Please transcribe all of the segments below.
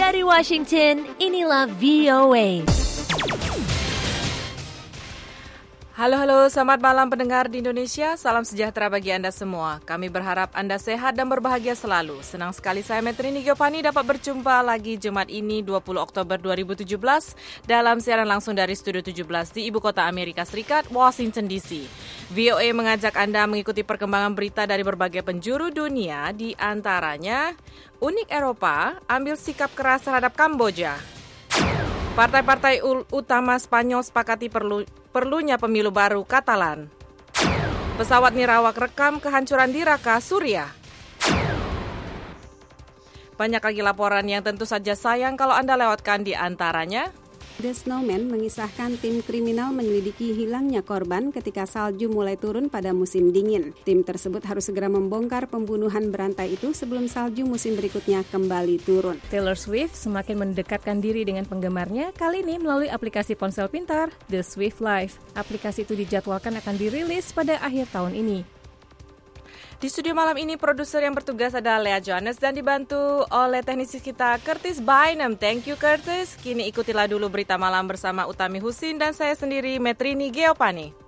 Dari Washington, inilah VOA. Halo, selamat malam pendengar di Indonesia. Salam sejahtera bagi Anda semua. Kami berharap Anda sehat dan berbahagia selalu. Senang sekali saya Metrini Giovanni dapat berjumpa lagi Jumat ini 20 Oktober 2017 dalam siaran langsung dari Studio 17 di Ibu Kota Amerika Serikat, Washington DC. VOA mengajak Anda mengikuti perkembangan berita dari berbagai penjuru dunia, di antaranya unik Eropa ambil sikap keras terhadap Kamboja. Partai-partai utama Spanyol sepakati perlunya pemilu baru Katalan. Pesawat nirawak rekam kehancuran di Raqqa, Suriah. Banyak lagi laporan yang tentu saja sayang kalau Anda lewatkan, di antaranya. The Snowman mengisahkan tim kriminal menyelidiki hilangnya korban ketika salju mulai turun pada musim dingin. Tim tersebut harus segera membongkar pembunuhan berantai itu sebelum salju musim berikutnya kembali turun. Taylor Swift semakin mendekatkan diri dengan penggemarnya, kali ini melalui aplikasi ponsel pintar, The Swift Life. Aplikasi itu dijadwalkan akan dirilis pada akhir tahun ini. Di studio malam ini produser yang bertugas adalah Lea Johannes dan dibantu oleh teknisi kita Curtis Bynum. Thank you Curtis. Kini ikutilah dulu berita malam bersama Utami Husin dan saya sendiri Metrini Giovanni.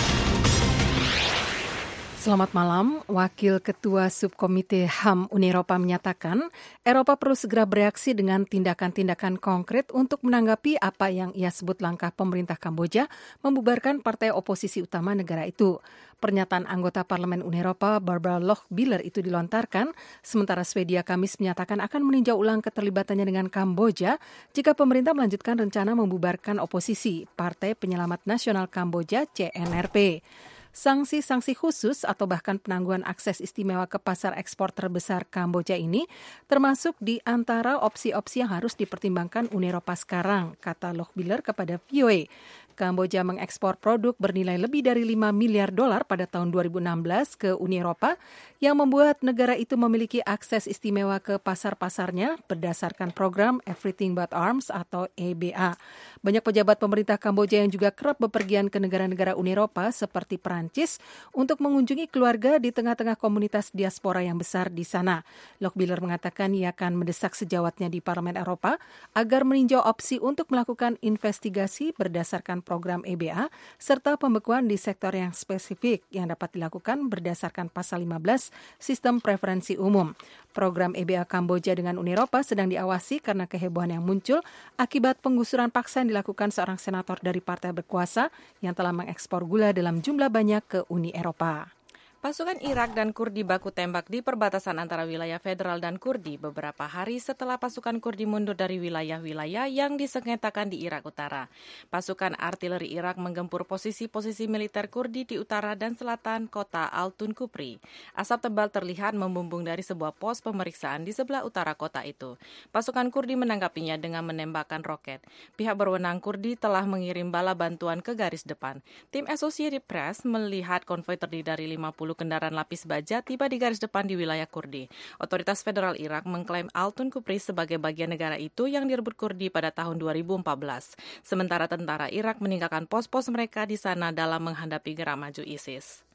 Selamat malam. Wakil Ketua Subkomite HAM Uni Eropa menyatakan Eropa perlu segera bereaksi dengan tindakan-tindakan konkret untuk menanggapi apa yang ia sebut langkah pemerintah Kamboja membubarkan partai oposisi utama negara itu. Pernyataan anggota Parlemen Uni Eropa Barbara Lochbihler itu dilontarkan, sementara Swedia Kamis menyatakan akan meninjau ulang keterlibatannya dengan Kamboja jika pemerintah melanjutkan rencana membubarkan oposisi, Partai Penyelamat Nasional Kamboja CNRP. Sanksi-sanksi khusus atau bahkan penangguhan akses istimewa ke pasar ekspor terbesar Kamboja ini termasuk di antara opsi-opsi yang harus dipertimbangkan Uni Eropa sekarang, kata Lochbihler kepada VOA. Kamboja mengekspor produk bernilai lebih dari 5 miliar dolar pada tahun 2016 ke Uni Eropa yang membuat negara itu memiliki akses istimewa ke pasar-pasarnya berdasarkan program Everything But Arms atau EBA. Banyak pejabat pemerintah Kamboja yang juga kerap bepergian ke negara-negara Uni Eropa seperti Perancis untuk mengunjungi keluarga di tengah-tengah komunitas diaspora yang besar di sana. Lochbihler mengatakan ia akan mendesak sejawatnya di Parlemen Eropa agar meninjau opsi untuk melakukan investigasi berdasarkan program EBA serta pembekuan di sektor yang spesifik yang dapat dilakukan berdasarkan pasal 15 Sistem Preferensi Umum. Program EBA Kamboja dengan Uni Eropa sedang diawasi karena kehebohan yang muncul akibat penggusuran paksa yang dilakukan seorang senator dari partai berkuasa yang telah mengekspor gula dalam jumlah banyak ke Uni Eropa. Pasukan Irak dan Kurdi baku tembak di perbatasan antara wilayah federal dan Kurdi beberapa hari setelah pasukan Kurdi mundur dari wilayah-wilayah yang disengketakan di Irak Utara. Pasukan artileri Irak menggempur posisi-posisi militer Kurdi di utara dan selatan kota Altun Kupri. Asap tebal terlihat membumbung dari sebuah pos pemeriksaan di sebelah utara kota itu. Pasukan Kurdi menanggapinya dengan menembakkan roket. Pihak berwenang Kurdi telah mengirim bala bantuan ke garis depan. Tim Associated Press melihat konvoi terdiri dari 50 kendaraan lapis baja tiba di garis depan di wilayah Kurdi. Otoritas federal Irak mengklaim Altun Kupri sebagai bagian negara itu yang direbut Kurdi pada tahun 2014. Sementara tentara Irak meninggalkan pos-pos mereka di sana dalam menghadapi gerak maju ISIS.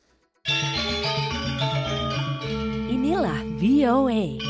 Inilah VOA.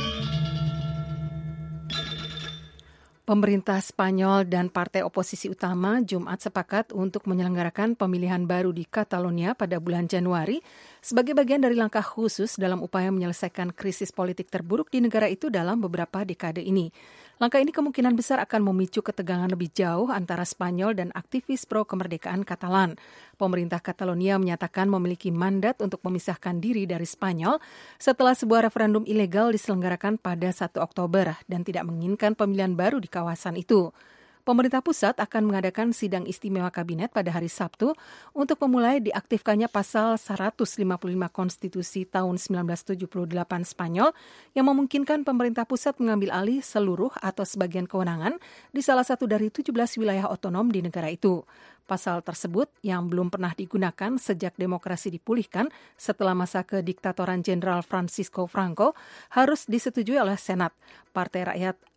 Pemerintah Spanyol dan partai oposisi utama Jumat sepakat untuk menyelenggarakan pemilihan baru di Catalonia pada bulan Januari sebagai bagian dari langkah khusus dalam upaya menyelesaikan krisis politik terburuk di negara itu dalam beberapa dekade ini. Langkah ini kemungkinan besar akan memicu ketegangan lebih jauh antara Spanyol dan aktivis pro-kemerdekaan Katalan. Pemerintah Catalonia menyatakan memiliki mandat untuk memisahkan diri dari Spanyol setelah sebuah referendum ilegal diselenggarakan pada 1 Oktober dan tidak menginginkan pemilihan baru di kawasan itu. Pemerintah pusat akan mengadakan sidang istimewa kabinet pada hari Sabtu untuk memulai diaktifkannya pasal 155 konstitusi tahun 1978 Spanyol yang memungkinkan pemerintah pusat mengambil alih seluruh atau sebagian kewenangan di salah satu dari 17 wilayah otonom di negara itu. Pasal tersebut yang belum pernah digunakan sejak demokrasi dipulihkan setelah masa kediktatoran Jenderal Francisco Franco harus disetujui oleh Senat. Partai Rakyat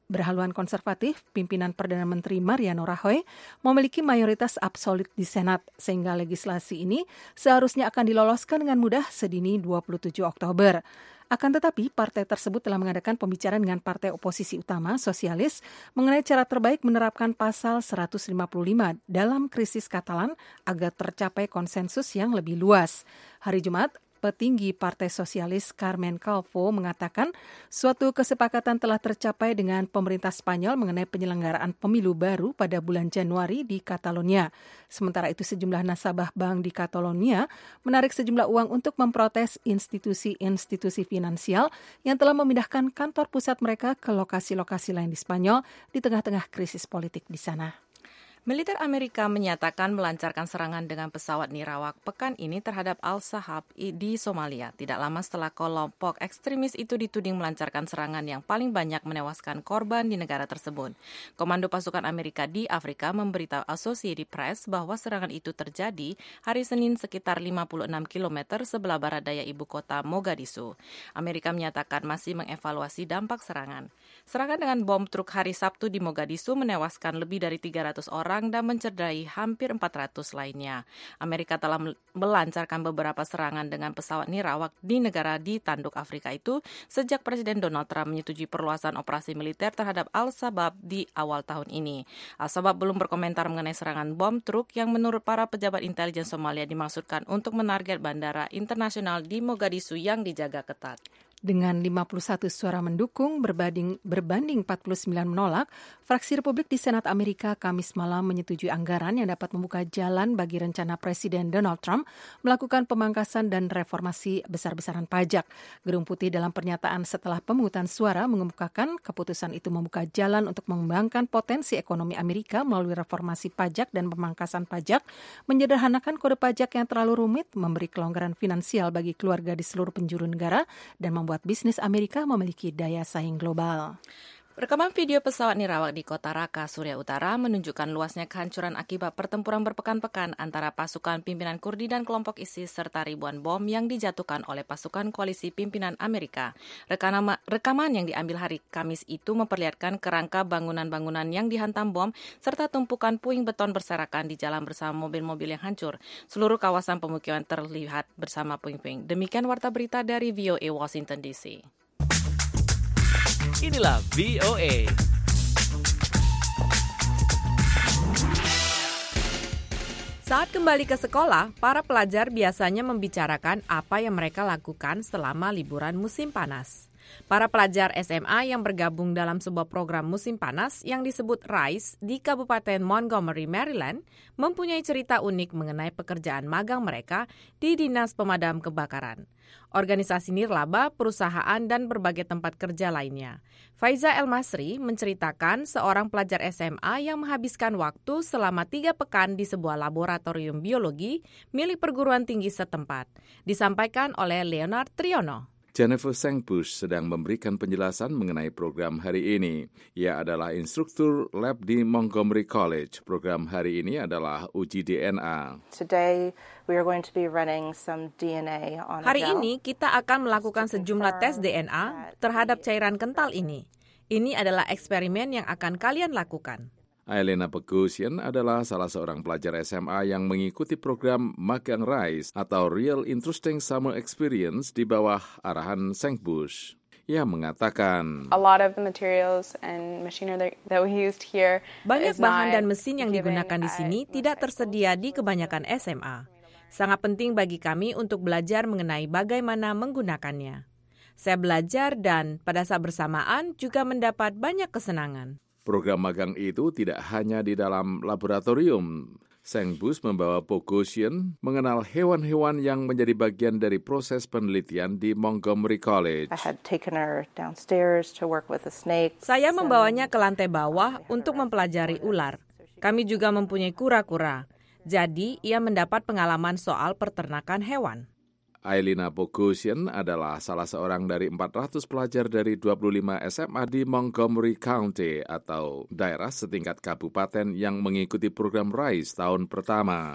berhaluan konservatif, pimpinan Perdana Menteri Mariano Rajoy memiliki mayoritas absolut di Senat, sehingga legislasi ini seharusnya akan diloloskan dengan mudah sedini 27 Oktober. Akan tetapi, partai tersebut telah mengadakan pembicaraan dengan partai oposisi utama, Sosialis, mengenai cara terbaik menerapkan pasal 155 dalam krisis Katalan agar tercapai konsensus yang lebih luas. Hari Jumat, petinggi Partai Sosialis Carmen Calvo mengatakan suatu kesepakatan telah tercapai dengan pemerintah Spanyol mengenai penyelenggaraan pemilu baru pada bulan Januari di Catalonia. Sementara itu sejumlah nasabah bank di Catalonia menarik sejumlah uang untuk memprotes institusi-institusi finansial yang telah memindahkan kantor pusat mereka ke lokasi-lokasi lain di Spanyol di tengah-tengah krisis politik di sana. Militer Amerika menyatakan melancarkan serangan dengan pesawat nirawak pekan ini terhadap Al-Shahab di Somalia. Tidak lama setelah kelompok ekstremis itu dituding melancarkan serangan yang paling banyak menewaskan korban di negara tersebut. Komando pasukan Amerika di Afrika memberitahu Associated Press bahwa serangan itu terjadi hari Senin sekitar 56 km sebelah barat daya ibu kota Mogadishu. Amerika menyatakan masih mengevaluasi dampak serangan. Serangan dengan bom truk hari Sabtu di Mogadishu menewaskan lebih dari 300 orang dan mencederai hampir 400 lainnya. Amerika telah melancarkan beberapa serangan dengan pesawat nirawak di negara di tanduk Afrika itu sejak Presiden Donald Trump menyetujui perluasan operasi militer terhadap Al-Shabaab di awal tahun ini. Al-Shabaab belum berkomentar mengenai serangan bom truk yang menurut para pejabat intelijen Somalia dimaksudkan untuk menarget bandara internasional di Mogadishu yang dijaga ketat. Dengan 51 suara mendukung berbanding 49 menolak, fraksi Republik di Senat Amerika Kamis malam menyetujui anggaran yang dapat membuka jalan bagi rencana Presiden Donald Trump melakukan pemangkasan dan reformasi besar-besaran pajak. Gedung Putih dalam pernyataan setelah pemungutan suara mengemukakan keputusan itu membuka jalan untuk mengembangkan potensi ekonomi Amerika melalui reformasi pajak dan pemangkasan pajak, menyederhanakan kode pajak yang terlalu rumit, memberi kelonggaran finansial bagi keluarga di seluruh penjuru negara, dan membuat bisnis Amerika memiliki daya saing global. Rekaman video pesawat nirawak di kota Raqqa, Suriah Utara menunjukkan luasnya kehancuran akibat pertempuran berpekan-pekan antara pasukan pimpinan Kurdi dan kelompok ISIS serta ribuan bom yang dijatuhkan oleh pasukan koalisi pimpinan Amerika. Rekaman yang diambil hari Kamis itu memperlihatkan kerangka bangunan-bangunan yang dihantam bom serta tumpukan puing beton berserakan di jalan bersama mobil-mobil yang hancur. Seluruh kawasan pemukiman terlihat bersama puing-puing. Demikian warta berita dari VOA Washington DC. Inilah VOA. Saat kembali ke sekolah, para pelajar biasanya membicarakan apa yang mereka lakukan selama liburan musim panas. Para pelajar SMA yang bergabung dalam sebuah program musim panas yang disebut RISE di Kabupaten Montgomery, Maryland, mempunyai cerita unik mengenai pekerjaan magang mereka di Dinas Pemadam Kebakaran, organisasi nirlaba, perusahaan, dan berbagai tempat kerja lainnya. Faiza El-Masri menceritakan seorang pelajar SMA yang menghabiskan waktu selama 3 pekan di sebuah laboratorium biologi milik perguruan tinggi setempat. Disampaikan oleh Leonard Triono. Jennifer Sengbush sedang memberikan penjelasan mengenai program hari ini. Ia adalah instruktur lab di Montgomery College. Program hari ini adalah uji DNA. Today we are going to be running some DNA on a Hari gel. ini kita akan melakukan sejumlah tes DNA terhadap cairan kental ini. Ini adalah eksperimen yang akan kalian lakukan. Aelena Pegosian adalah salah seorang pelajar SMA yang mengikuti program magang RISE atau Real Interesting Summer Experience di bawah arahan Sengbush. Ia mengatakan, A lot of the materials and machinery that we used here banyak is bahan not dan mesin yang given digunakan di at sini most tidak high schools. tersedia di kebanyakan SMA. Sangat penting bagi kami untuk belajar mengenai bagaimana menggunakannya. Saya belajar dan pada saat bersamaan juga mendapat banyak kesenangan. program magang itu tidak hanya di dalam laboratorium. Sengbush membawa Pogosian mengenal hewan-hewan yang menjadi bagian dari proses penelitian di Montgomery College. I had taken her downstairs to work with the snakes. Saya membawanya ke lantai bawah untuk mempelajari ular. Kami juga mempunyai kura-kura. Jadi, ia mendapat pengalaman soal peternakan hewan. Aelena Pogosian adalah salah seorang dari 400 pelajar dari 25 SMA di Montgomery County atau daerah setingkat kabupaten yang mengikuti program RISE tahun pertama.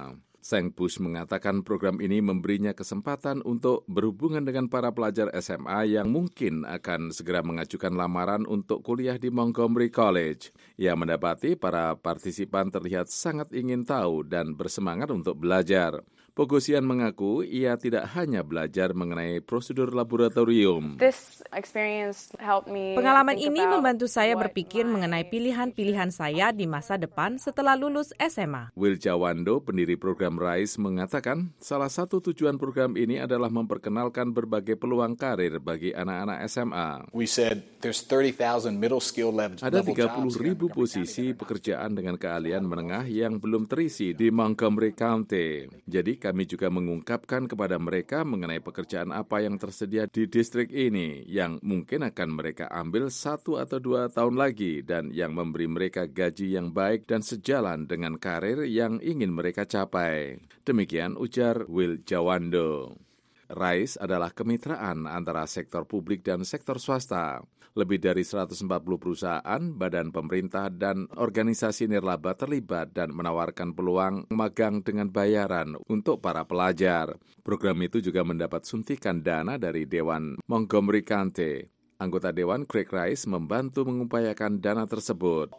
Sengbush mengatakan program ini memberinya kesempatan untuk berhubungan dengan para pelajar SMA yang mungkin akan segera mengajukan lamaran untuk kuliah di Montgomery College. Ia mendapati para partisipan terlihat sangat ingin tahu dan bersemangat untuk belajar. Pogosian mengaku ia tidak hanya belajar mengenai prosedur laboratorium. This experience helped me. Pengalaman ini membantu saya berpikir mengenai pilihan-pilihan saya di masa depan setelah lulus SMA. Will Jawando, pendiri program RISE, mengatakan salah satu tujuan program ini adalah memperkenalkan berbagai peluang karir bagi anak-anak SMA. We said there's 30,000 middle skill level. Ada 30.000 posisi pekerjaan dengan keahlian menengah yang belum terisi di Montgomery County. Jadi kami juga mengungkapkan kepada mereka mengenai pekerjaan apa yang tersedia di distrik ini yang mungkin akan mereka ambil 1 atau 2 tahun lagi dan yang memberi mereka gaji yang baik dan sejalan dengan karir yang ingin mereka capai. Demikian ujar Will Jawando. RISE adalah kemitraan antara sektor publik dan sektor swasta. Lebih dari 140 perusahaan, badan pemerintah, dan organisasi nirlaba terlibat dan menawarkan peluang magang dengan bayaran untuk para pelajar. Program itu juga mendapat suntikan dana dari Dewan Montgomery County. Anggota Dewan Craig Rice membantu mengupayakan dana tersebut.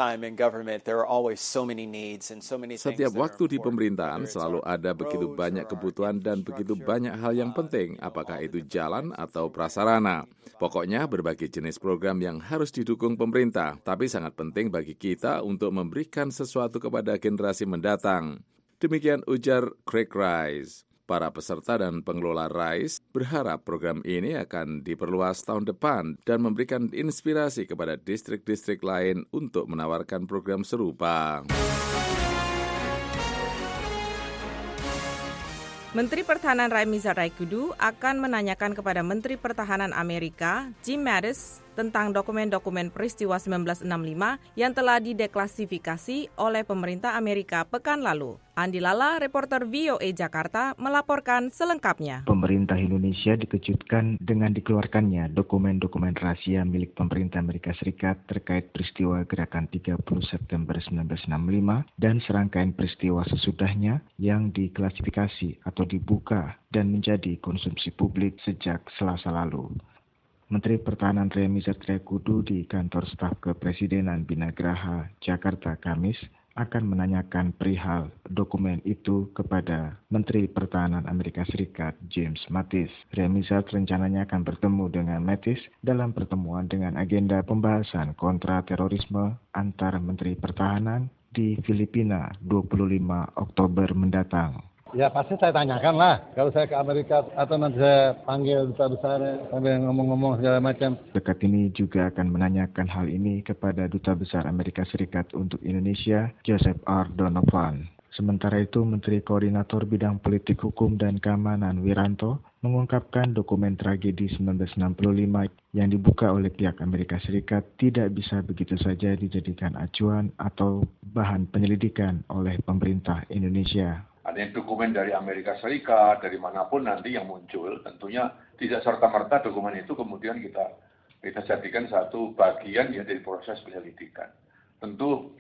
Setiap waktu di pemerintahan selalu ada begitu banyak kebutuhan dan begitu banyak hal yang penting, apakah itu jalan atau prasarana. Pokoknya berbagai jenis program yang harus didukung pemerintah, tapi sangat penting bagi kita untuk memberikan sesuatu kepada generasi mendatang. Demikian ujar Craig Rice. Para peserta dan pengelola RISE berharap program ini akan diperluas tahun depan dan memberikan inspirasi kepada distrik-distrik lain untuk menawarkan program serupa. Menteri Pertahanan Raimizat Raikudu akan menanyakan kepada Menteri Pertahanan Amerika, Jim Mattis, tentang dokumen-dokumen peristiwa 1965 yang telah dideklasifikasi oleh pemerintah Amerika pekan lalu. Andi Lala, reporter VOA Jakarta, melaporkan selengkapnya. Pemerintah Indonesia dikejutkan dengan dikeluarkannya dokumen-dokumen rahasia milik pemerintah Amerika Serikat terkait peristiwa gerakan 30 September 1965 dan serangkaian peristiwa sesudahnya yang diklasifikasi atau dibuka dan menjadi konsumsi publik sejak Selasa lalu. Menteri Pertahanan Raimizat Raikudu di kantor staf kepresidenan Binagraha, Jakarta, Kamis, akan menanyakan perihal dokumen itu kepada Menteri Pertahanan Amerika Serikat, James Mattis. Raimizat rencananya akan bertemu dengan Mattis dalam pertemuan dengan agenda pembahasan kontra terorisme antar Menteri Pertahanan di Filipina 25 Oktober mendatang. Ya pasti saya tanyakan lah, kalau saya ke Amerika atau nanti saya panggil duta besar sambil ngomong-ngomong segala macam. Dekat ini juga akan menanyakan hal ini kepada Duta Besar Amerika Serikat untuk Indonesia, Joseph R. Donovan. Sementara itu, Menteri Koordinator Bidang Politik Hukum dan Keamanan Wiranto mengungkapkan dokumen tragedi 1965 yang dibuka oleh pihak Amerika Serikat tidak bisa begitu saja dijadikan acuan atau bahan penyelidikan oleh pemerintah Indonesia. Ada dokumen dari Amerika Serikat, dari manapun nanti yang muncul, tentunya tidak serta-merta dokumen itu kemudian kita jadikan satu bagian ya dari proses penyelidikan. Tentu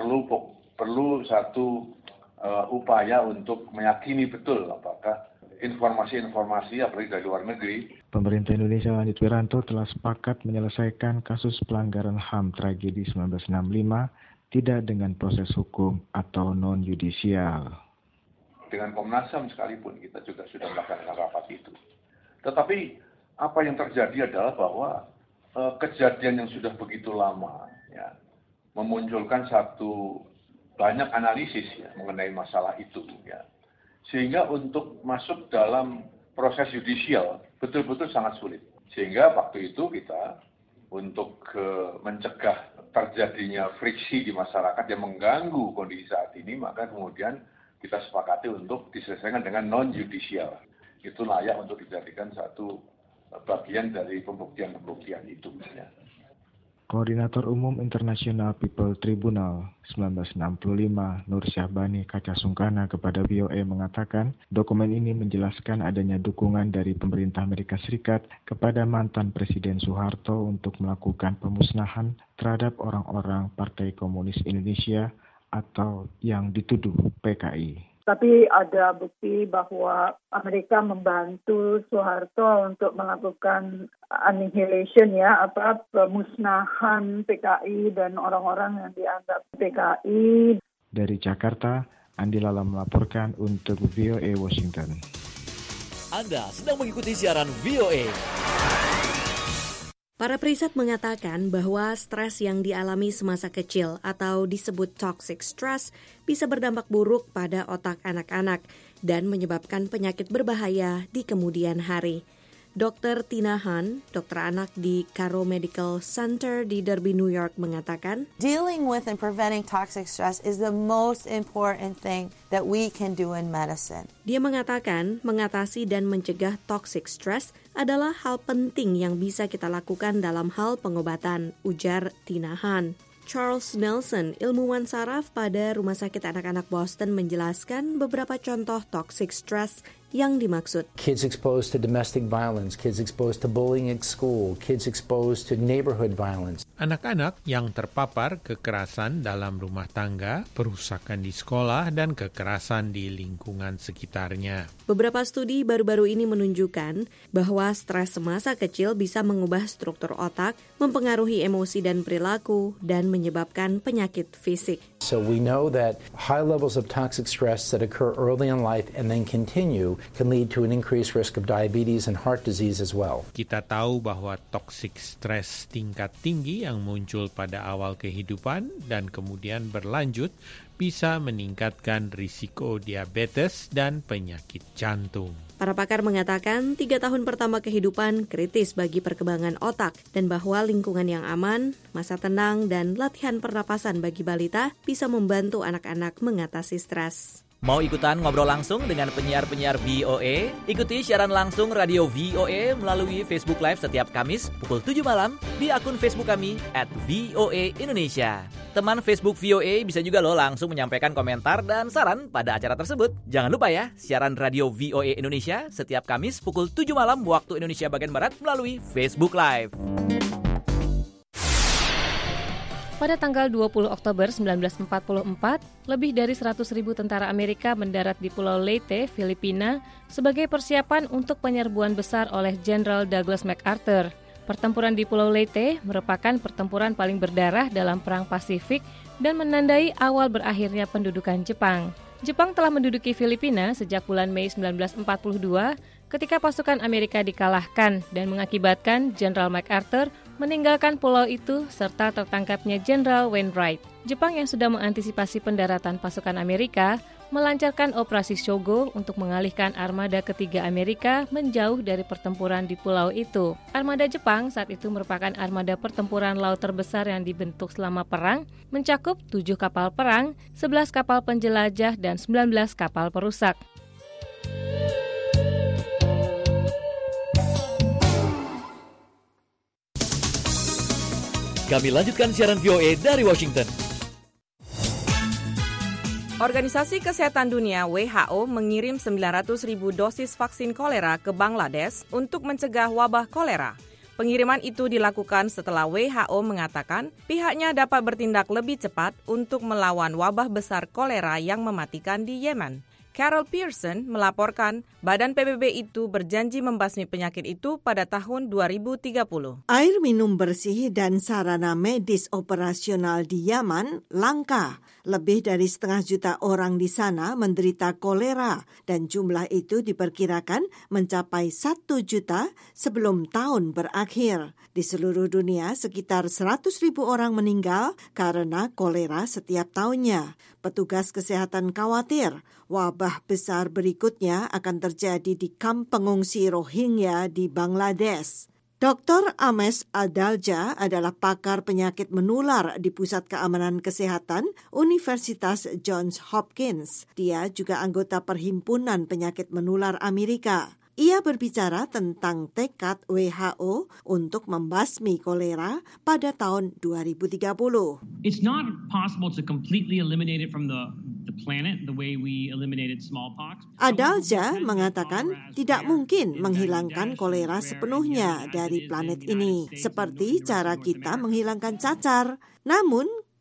perlu satu upaya untuk meyakini betul apakah informasi-informasi apalagi dari luar negeri. Pemerintah Indonesia, lanjut Wiranto, telah sepakat menyelesaikan kasus pelanggaran HAM tragedi 1965 tidak dengan proses hukum atau non-yudisial. Dengan Komnas HAM sekalipun kita juga sudah melaksanakan rapat itu. Tetapi apa yang terjadi adalah bahwa kejadian yang sudah begitu lama ya, memunculkan banyak analisis ya, mengenai masalah itu ya. Sehingga untuk masuk dalam proses yudisial betul-betul sangat sulit. Sehingga waktu itu kita untuk mencegah terjadinya friksi di masyarakat yang mengganggu kondisi saat ini, maka kemudian kita sepakati untuk diselesaikan dengan non-judicial. Itu layak untuk dijadikan satu bagian dari pembuktian-pembuktian itu. Ya. Koordinator Umum International People Tribunal 1965, Nur Syahbani Kaca Sungkana kepada VOA mengatakan, dokumen ini menjelaskan adanya dukungan dari pemerintah Amerika Serikat kepada mantan Presiden Soeharto untuk melakukan pemusnahan terhadap orang-orang Partai Komunis Indonesia atau yang dituduh PKI. Tapi ada bukti bahwa Amerika membantu Soeharto untuk melakukan annihilation pemusnahan PKI dan orang-orang yang dianggap PKI. Dari Jakarta, Andi Lala melaporkan untuk VOA Washington. Anda sedang mengikuti siaran VOA. Para periset mengatakan bahwa stres yang dialami semasa kecil atau disebut toxic stress bisa berdampak buruk pada otak anak-anak dan menyebabkan penyakit berbahaya di kemudian hari. Dr. Tina Han, dokter anak di Carroll Medical Center di Derby, New York, mengatakan, dealing with and preventing toxic stress is the most important thing that we can do in medicine. Dia mengatakan, mengatasi dan mencegah toxic stress adalah hal penting yang bisa kita lakukan dalam hal pengobatan, ujar Tina Han. Charles Nelson, ilmuwan saraf pada Rumah Sakit Anak-anak Boston, menjelaskan beberapa contoh toxic stress yang dimaksud. Kids exposed to domestic violence, kids exposed to bullying at school, kids exposed to neighborhood violence. Anak-anak yang terpapar kekerasan dalam rumah tangga, perusakan di sekolah, dan kekerasan di lingkungan sekitarnya. Beberapa studi baru-baru ini menunjukkan bahwa stres semasa kecil bisa mengubah struktur otak, mempengaruhi emosi dan perilaku, dan menyebabkan penyakit fisik. So we know that high levels of toxic stress that occur early in life and then continue can lead to an increased risk of diabetes and heart disease as well. Kita tahu bahwa toxic stress tingkat tinggi yang muncul pada awal kehidupan dan kemudian berlanjut bisa meningkatkan risiko diabetes dan penyakit jantung. Para pakar mengatakan 3 tahun pertama kehidupan kritis bagi perkembangan otak dan bahwa lingkungan yang aman, masa tenang, dan latihan pernapasan bagi balita bisa membantu anak-anak mengatasi stres. Mau ikutan ngobrol langsung dengan penyiar-penyiar VOA? Ikuti siaran langsung radio VOA melalui Facebook Live setiap Kamis pukul 7 malam di akun Facebook kami @VOA Indonesia. Teman Facebook VOA bisa juga langsung menyampaikan komentar dan saran pada acara tersebut. Jangan lupa ya, siaran radio VOA Indonesia setiap Kamis pukul 7 malam waktu Indonesia bagian Barat melalui Facebook Live. Pada tanggal 20 Oktober 1944, lebih dari 100.000 tentara Amerika mendarat di Pulau Leyte, Filipina, sebagai persiapan untuk penyerbuan besar oleh Jenderal Douglas MacArthur. Pertempuran di Pulau Leyte merupakan pertempuran paling berdarah dalam Perang Pasifik dan menandai awal berakhirnya pendudukan Jepang. Jepang telah menduduki Filipina sejak bulan Mei 1942 ketika pasukan Amerika dikalahkan dan mengakibatkan Jenderal MacArthur meninggalkan pulau itu serta tertangkapnya Jenderal Wainwright. Jepang yang sudah mengantisipasi pendaratan pasukan Amerika melancarkan operasi Shogo untuk mengalihkan armada ketiga Amerika menjauh dari pertempuran di pulau itu. Armada Jepang saat itu merupakan armada pertempuran laut terbesar yang dibentuk selama perang, mencakup 7 kapal perang, 11 kapal penjelajah, dan 19 kapal perusak. Kami lanjutkan siaran VOA dari Washington. Organisasi Kesehatan Dunia WHO mengirim 900.000 dosis vaksin kolera ke Bangladesh untuk mencegah wabah kolera. Pengiriman itu dilakukan setelah WHO mengatakan pihaknya dapat bertindak lebih cepat untuk melawan wabah besar kolera yang mematikan di Yemen. Carol Pearson melaporkan Badan PBB itu berjanji membasmi penyakit itu pada tahun 2030. Air minum bersih dan sarana medis operasional di Yaman langka. Lebih dari 500 juta orang di sana menderita kolera dan jumlah itu diperkirakan mencapai 1 juta sebelum tahun berakhir. Di seluruh dunia sekitar 100.000 orang meninggal karena kolera setiap tahunnya. Petugas kesehatan khawatir wabah besar berikutnya akan terjadi di kamp pengungsi Rohingya di Bangladesh. Dr. Ames Adalja adalah pakar penyakit menular di Pusat Keamanan Kesehatan Universitas Johns Hopkins. Dia juga anggota Perhimpunan Penyakit Menular Amerika. Ia berbicara tentang tekad WHO untuk membasmi kolera pada tahun 2030. It's not possible to completely eliminate it from the planet the way we eliminated smallpox. Adalja mengatakan tidak mungkin menghilangkan kolera sepenuhnya dari planet ini, seperti cara kita menghilangkan cacar. Namun,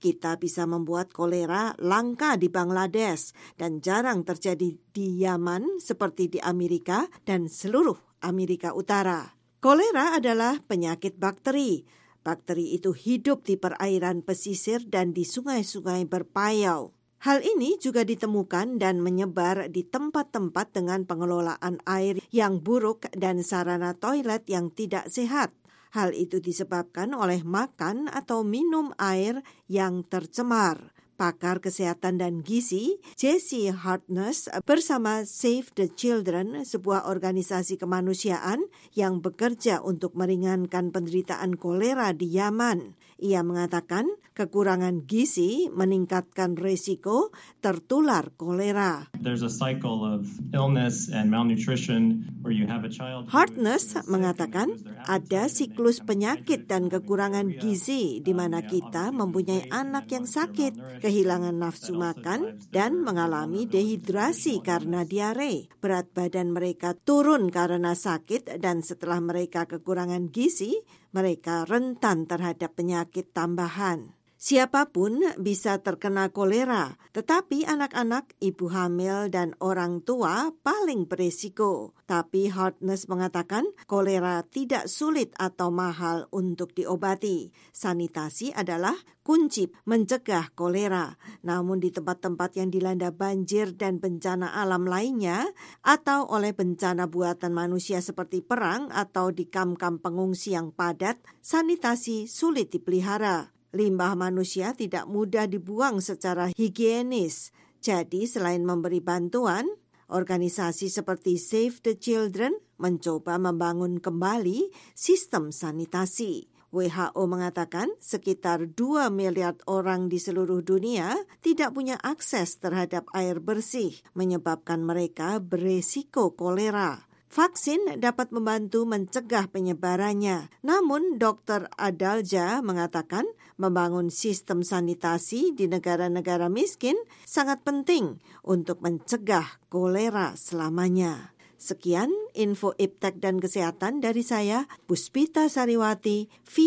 kita bisa membuat kolera langka di Bangladesh dan jarang terjadi di Yaman seperti di Amerika dan seluruh Amerika Utara. Kolera adalah penyakit bakteri. Bakteri itu hidup di perairan pesisir dan di sungai-sungai berpayau. Hal ini juga ditemukan dan menyebar di tempat-tempat dengan pengelolaan air yang buruk dan sarana toilet yang tidak sehat. Hal itu disebabkan oleh makan atau minum air yang tercemar. Pakar kesehatan dan gizi, Jesse Hartness bersama Save the Children, sebuah organisasi kemanusiaan yang bekerja untuk meringankan penderitaan kolera di Yaman. Ia mengatakan kekurangan gizi meningkatkan risiko tertular kolera. There's a cycle of illness and malnutrition where you have a child. Hartness mengatakan ada siklus penyakit dan kekurangan gizi di mana kita mempunyai anak yang sakit, kehilangan nafsu makan, dan mengalami dehidrasi karena diare. Berat badan mereka turun karena sakit dan setelah mereka kekurangan gizi, mereka rentan terhadap penyakit tambahan. Siapapun bisa terkena kolera, tetapi anak-anak, ibu hamil, dan orang tua paling berisiko. Tapi Hartness mengatakan kolera tidak sulit atau mahal untuk diobati. Sanitasi adalah kunci mencegah kolera. Namun di tempat-tempat yang dilanda banjir dan bencana alam lainnya, atau oleh bencana buatan manusia seperti perang atau di kamp-kamp pengungsi yang padat, sanitasi sulit dipelihara. Limbah manusia tidak mudah dibuang secara higienis. Jadi selain memberi bantuan, organisasi seperti Save the Children mencoba membangun kembali sistem sanitasi. WHO mengatakan sekitar 2 miliar orang di seluruh dunia tidak punya akses terhadap air bersih, menyebabkan mereka beresiko kolera. Vaksin dapat membantu mencegah penyebarannya. Namun, Dr. Adalja mengatakan membangun sistem sanitasi di negara-negara miskin sangat penting untuk mencegah kolera selamanya. Sekian info iptek dan kesehatan dari saya, Puspita Sariwati,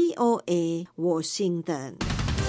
VOA, Washington.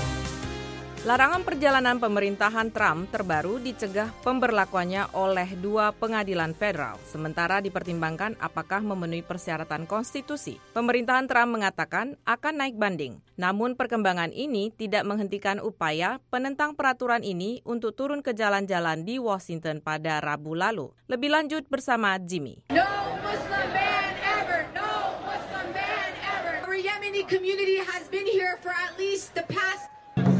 Larangan perjalanan pemerintahan Trump terbaru dicegah pemberlakuannya oleh 2 pengadilan federal, sementara dipertimbangkan apakah memenuhi persyaratan konstitusi. Pemerintahan Trump mengatakan akan naik banding, namun perkembangan ini tidak menghentikan upaya penentang peraturan ini untuk turun ke jalan-jalan di Washington pada Rabu lalu. Lebih lanjut bersama Jimmy. No Muslim ban ever! No Muslim ban ever! Our Yemeni community has been here for at least the past.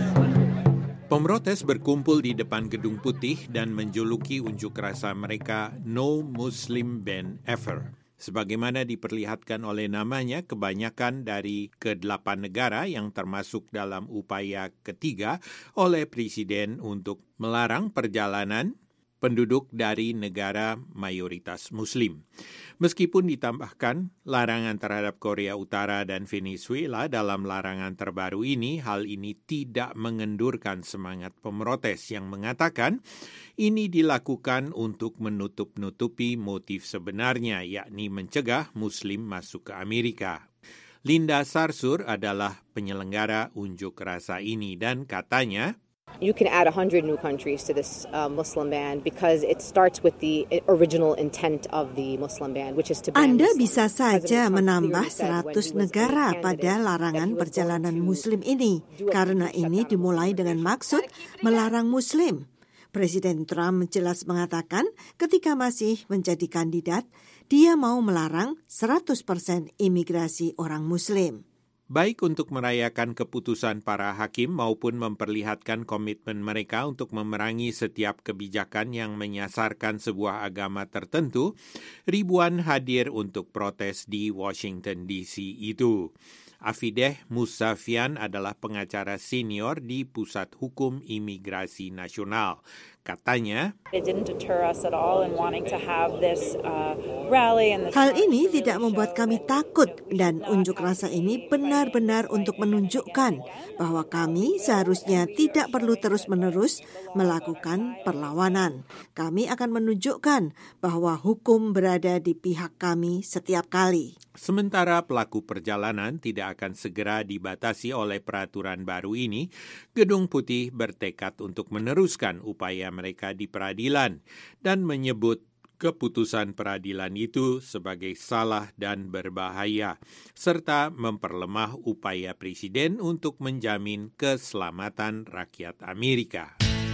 Pemrotes berkumpul di depan Gedung Putih dan menjuluki unjuk rasa mereka No Muslim Ban Ever. Sebagaimana diperlihatkan oleh namanya, kebanyakan dari ke-8 negara yang termasuk dalam upaya ketiga oleh Presiden untuk melarang perjalanan penduduk dari negara mayoritas Muslim. Meskipun ditambahkan larangan terhadap Korea Utara dan Venezuela dalam larangan terbaru ini, hal ini tidak mengendurkan semangat pemrotes yang mengatakan ini dilakukan untuk menutup-nutupi motif sebenarnya, yakni mencegah Muslim masuk ke Amerika. Linda Sarsur adalah penyelenggara unjuk rasa ini dan katanya, You can add 100 new countries to this Muslim ban because it starts with the original intent of the Muslim ban, which is to ban Anda Muslims. bisa saja menambah 100 negara pada larangan perjalanan Muslim ini, karena ini dimulai dengan maksud melarang Muslim. Presiden Trump jelas mengatakan ketika masih menjadi kandidat, dia mau melarang 100% imigrasi orang Muslim. Baik untuk merayakan keputusan para hakim maupun memperlihatkan komitmen mereka untuk memerangi setiap kebijakan yang menyasarkan sebuah agama tertentu, ribuan hadir untuk protes di Washington DC itu. Afideh Musafian adalah pengacara senior di Pusat Hukum Imigrasi Nasional. Katanya, hal ini tidak membuat kami takut dan unjuk rasa ini benar-benar untuk menunjukkan bahwa kami seharusnya tidak perlu terus-menerus melakukan perlawanan. Kami akan menunjukkan bahwa hukum berada di pihak kami setiap kali. Sementara pelaku perjalanan tidak akan segera dibatasi oleh peraturan baru ini, Gedung Putih bertekad untuk meneruskan upaya mereka di peradilan dan menyebut keputusan peradilan itu sebagai salah dan berbahaya, serta memperlemah upaya Presiden untuk menjamin keselamatan rakyat Amerika.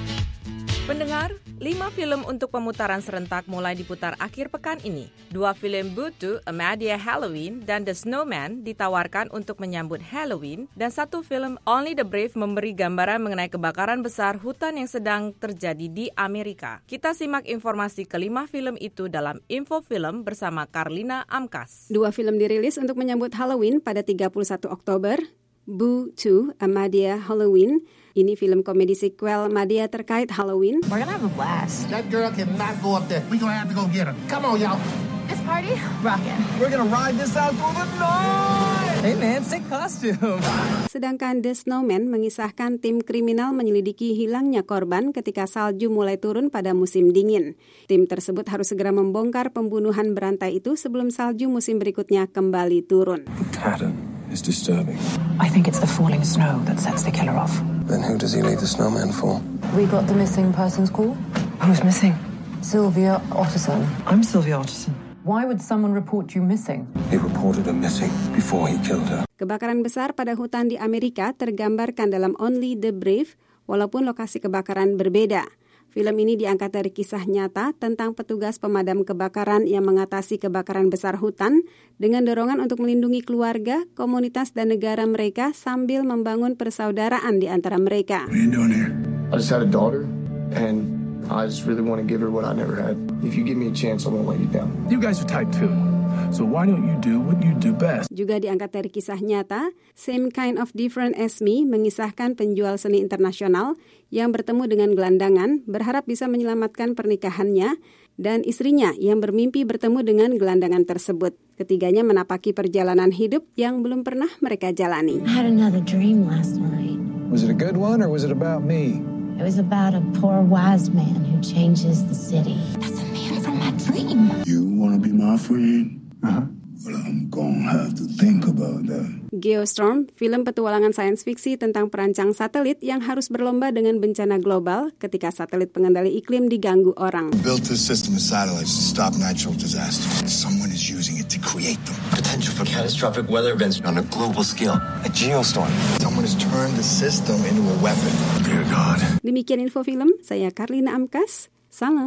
Pendengar, 5 film untuk pemutaran serentak mulai diputar akhir pekan ini. 2 film Butu, A Madea Halloween, dan The Snowman ditawarkan untuk menyambut Halloween, dan 1 film Only the Brave memberi gambaran mengenai kebakaran besar hutan yang sedang terjadi di Amerika. Kita simak informasi ke-5 film itu dalam Info Film bersama Karlina Amkas. 2 film dirilis untuk menyambut Halloween pada 31 Oktober. Boo 2, A Madea Halloween. Ini film komedi sequel Madea terkait Halloween. We're gonna have a blast. That girl cannot go up there. We're gonna have to go get her. Come on, y'all. This party? Rockin'. We're gonna ride this out through the night. Hey man, sick costume. Sedangkan The Snowman mengisahkan tim kriminal menyelidiki hilangnya korban ketika salju mulai turun pada musim dingin. Tim tersebut harus segera membongkar pembunuhan berantai itu sebelum salju musim berikutnya kembali turun. The pattern is disturbing. I think it's the falling snow that sets the killer off. Then who does he leave the snowman for? We got the missing persons call. Who's missing? Sylvia Otterson. I'm Sylvia Otterson. Why would someone report you missing? He reported her missing before he killed her. Kebakaran besar pada hutan di Amerika tergambarkan dalam Only the Brave, walaupun lokasi kebakaran berbeda. Film ini diangkat dari kisah nyata tentang petugas pemadam kebakaran yang mengatasi kebakaran besar hutan dengan dorongan untuk melindungi keluarga, komunitas, dan negara mereka sambil membangun persaudaraan di antara mereka. What are you doing here? I just had a daughter, and I just really want to give her what I never had. If you give me a chance, I won't let you down. You guys are type 2, so why don't you do what you do best? Juga diangkat dari kisah nyata, Same Kind of Different as Me mengisahkan penjual seni internasional yang bertemu dengan gelandangan, berharap bisa menyelamatkan pernikahannya, dan istrinya yang bermimpi bertemu dengan gelandangan tersebut. Ketiganya menapaki perjalanan hidup yang belum pernah mereka jalani. I had another dream last night. Was it a good one or was it about me? It was about a poor wise man who changes the city. That's a man from my dream. You want to be my friend? Uh-huh. Well, I'm gonna have to think about that. Geostorm, film petualangan sains fiksi tentang perancang satelit yang harus berlomba dengan bencana global ketika satelit pengendali iklim diganggu orang. Built this system of satellites to stop natural disasters. Someone is using it to create them. Potential for catastrophic weather events on a global scale. A geostorm. Someone has turned the system into a weapon. Dear God. Demikian info film, saya Karlina Amkas. Salam.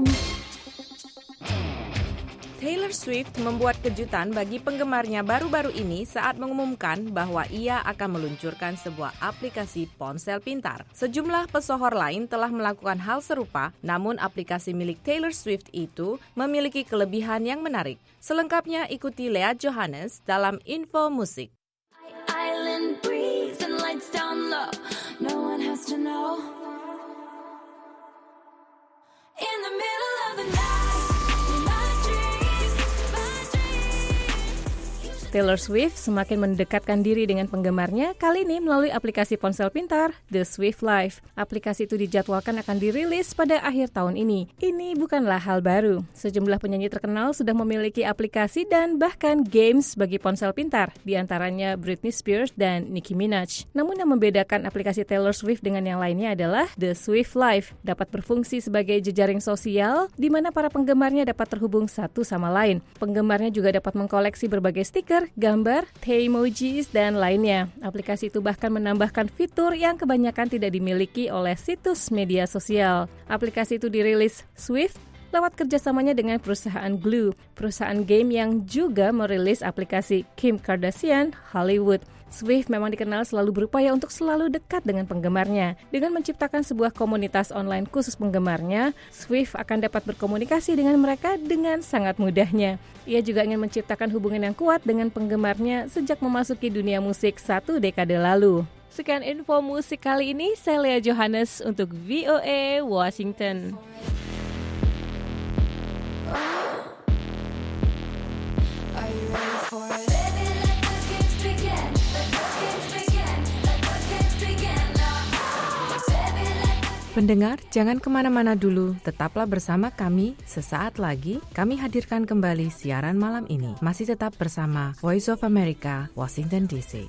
Taylor Swift membuat kejutan bagi penggemarnya baru-baru ini saat mengumumkan bahwa ia akan meluncurkan sebuah aplikasi ponsel pintar. Sejumlah pesohor lain telah melakukan hal serupa, namun aplikasi milik Taylor Swift itu memiliki kelebihan yang menarik. Selengkapnya ikuti Lea Johannes dalam Info Musik. Island breeze and lights down low. No one has to know. In the middle of the night. Taylor Swift semakin mendekatkan diri dengan penggemarnya kali ini melalui aplikasi ponsel pintar The Swift Life. Aplikasi itu dijadwalkan akan dirilis pada akhir tahun ini. Ini bukanlah hal baru. Sejumlah penyanyi terkenal sudah memiliki aplikasi dan bahkan games bagi ponsel pintar, di antaranya Britney Spears dan Nicki Minaj. Namun yang membedakan aplikasi Taylor Swift dengan yang lainnya adalah The Swift Life dapat berfungsi sebagai jejaring sosial di mana para penggemarnya dapat terhubung satu sama lain. Penggemarnya juga dapat mengkoleksi berbagai stiker, gambar, emojis, dan lainnya. Aplikasi itu bahkan menambahkan fitur yang kebanyakan tidak dimiliki oleh situs media sosial. Aplikasi itu dirilis Swift lewat kerjasamanya dengan perusahaan Glue, perusahaan game yang juga merilis aplikasi Kim Kardashian Hollywood. Swift memang dikenal selalu berupaya untuk selalu dekat dengan penggemarnya. Dengan menciptakan sebuah komunitas online khusus penggemarnya, Swift akan dapat berkomunikasi dengan mereka dengan sangat mudahnya. Ia juga ingin menciptakan hubungan yang kuat dengan penggemarnya sejak memasuki dunia musik 1 dekade lalu. Sekian info musik kali ini, saya Lea Johannes untuk VOA Washington. Are you ready for it? Pendengar, jangan kemana-mana dulu, tetaplah bersama kami. Sesaat lagi, kami hadirkan kembali siaran malam ini. Masih tetap bersama Voice of America, Washington DC.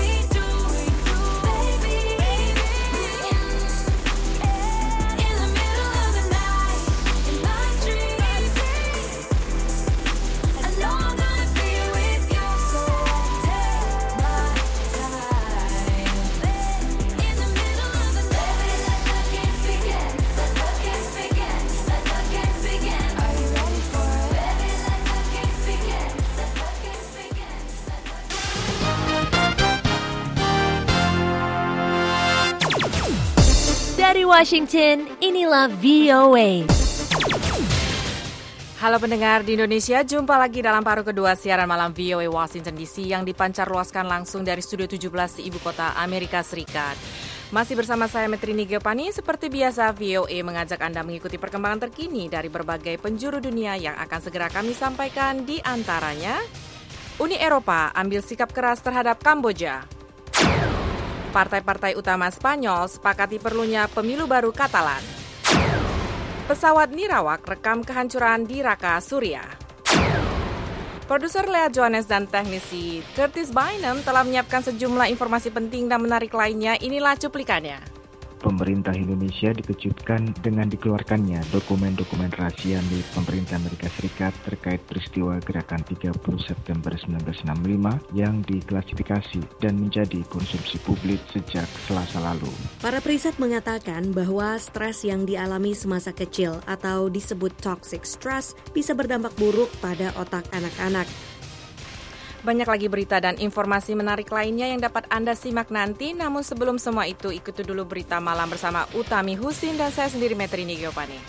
Dari Washington, inilah VOA. Halo pendengar di Indonesia, jumpa lagi dalam paruh kedua siaran malam VOA Washington DC yang dipancar-luaskan langsung dari Studio 17 di Ibu Kota Amerika Serikat. Masih bersama saya Metrini Geopani, seperti biasa VOA mengajak Anda mengikuti perkembangan terkini dari berbagai penjuru dunia yang akan segera kami sampaikan, di antaranya Uni Eropa ambil sikap keras terhadap Kamboja. Partai-partai utama Spanyol sepakati perlunya pemilu baru Katalan. Pesawat nirawak rekam kehancuran di Raqqa, Suriah. Produser Lea Johannes dan teknisi Curtis Bynum telah menyiapkan sejumlah informasi penting dan menarik lainnya. Inilah cuplikannya. Pemerintah Indonesia dikejutkan dengan dikeluarkannya dokumen-dokumen rahasia milik pemerintah Amerika Serikat terkait peristiwa gerakan 30 September 1965 yang diklasifikasi dan menjadi konsumsi publik sejak Selasa lalu. Para periset mengatakan bahwa stres yang dialami semasa kecil atau disebut toxic stress bisa berdampak buruk pada otak anak-anak. Banyak lagi berita dan informasi menarik lainnya yang dapat Anda simak nanti. Namun sebelum semua itu, ikuti dulu berita malam bersama Utami Husin dan saya sendiri Metrini Geopani.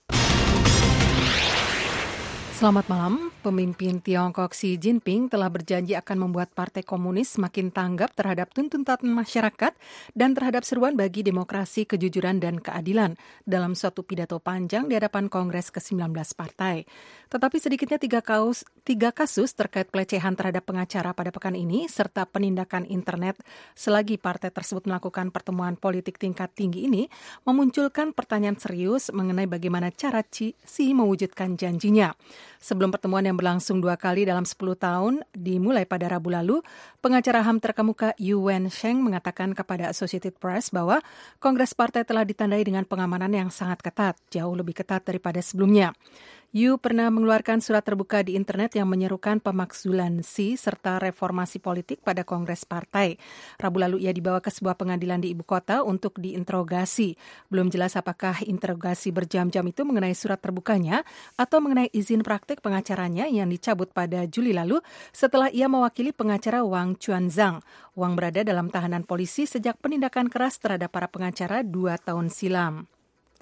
Selamat malam. Pemimpin Tiongkok Xi Jinping telah berjanji akan membuat Partai Komunis makin tanggap terhadap tuntutan masyarakat dan terhadap seruan bagi demokrasi, kejujuran, dan keadilan dalam suatu pidato panjang di hadapan Kongres ke-19 partai. Tetapi sedikitnya tiga kasus terkait pelecehan terhadap pengacara pada pekan ini serta penindakan internet selagi partai tersebut melakukan pertemuan politik tingkat tinggi ini memunculkan pertanyaan serius mengenai bagaimana cara Xi mewujudkan janjinya. Sebelum pertemuan yang berlangsung 2 kali dalam 10 tahun dimulai pada Rabu lalu, pengacara HAM terkemuka Yu Wensheng mengatakan kepada Associated Press bahwa Kongres Partai telah ditandai dengan pengamanan yang sangat ketat, jauh lebih ketat daripada sebelumnya. Yu pernah mengeluarkan surat terbuka di internet yang menyerukan pemakzulan Xi serta reformasi politik pada Kongres Partai. Rabu lalu ia dibawa ke sebuah pengadilan di ibu kota untuk diinterogasi. Belum jelas apakah interogasi berjam-jam itu mengenai surat terbukanya atau mengenai izin praktik pengacaranya yang dicabut pada Juli lalu setelah ia mewakili pengacara Wang Chuanzang. Wang berada dalam tahanan polisi sejak penindakan keras terhadap para pengacara 2 tahun silam.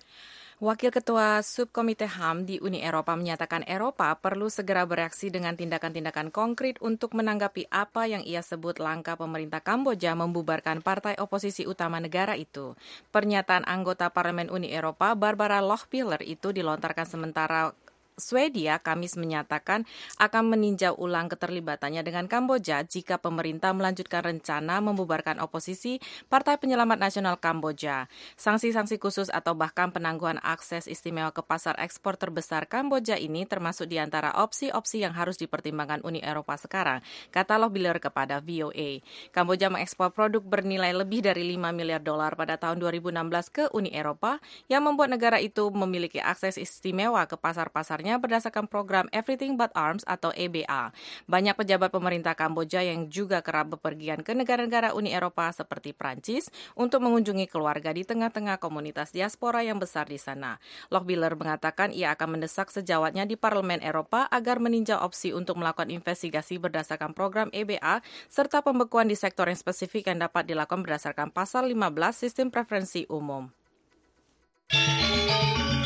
Wakil Ketua Subkomite HAM di Uni Eropa menyatakan Eropa perlu segera bereaksi dengan tindakan-tindakan konkret untuk menanggapi apa yang ia sebut langkah pemerintah Kamboja membubarkan partai oposisi utama negara itu. Pernyataan anggota Parlemen Uni Eropa Barbara Lochbihler itu dilontarkan sementara Swedia Kamis menyatakan akan meninjau ulang keterlibatannya dengan Kamboja jika pemerintah melanjutkan rencana membubarkan oposisi Partai Penyelamat Nasional Kamboja. Sanksi-sanksi khusus atau bahkan penangguhan akses istimewa ke pasar ekspor terbesar Kamboja ini termasuk di antara opsi-opsi yang harus dipertimbangkan Uni Eropa sekarang, kata Lochbihler kepada VOA. Kamboja mengekspor produk bernilai lebih dari $5 miliar pada tahun 2016 ke Uni Eropa yang membuat negara itu memiliki akses istimewa ke pasar-pasarnya berdasarkan program Everything But Arms atau EBA. Banyak pejabat pemerintah Kamboja yang juga kerap bepergian ke negara-negara Uni Eropa seperti Prancis untuk mengunjungi keluarga di tengah-tengah komunitas diaspora yang besar di sana. Lochbihler mengatakan ia akan mendesak sejawatnya di Parlemen Eropa agar meninjau opsi untuk melakukan investigasi berdasarkan program EBA serta pembekuan di sektor yang spesifik yang dapat dilakukan berdasarkan pasal 15 Sistem Preferensi Umum.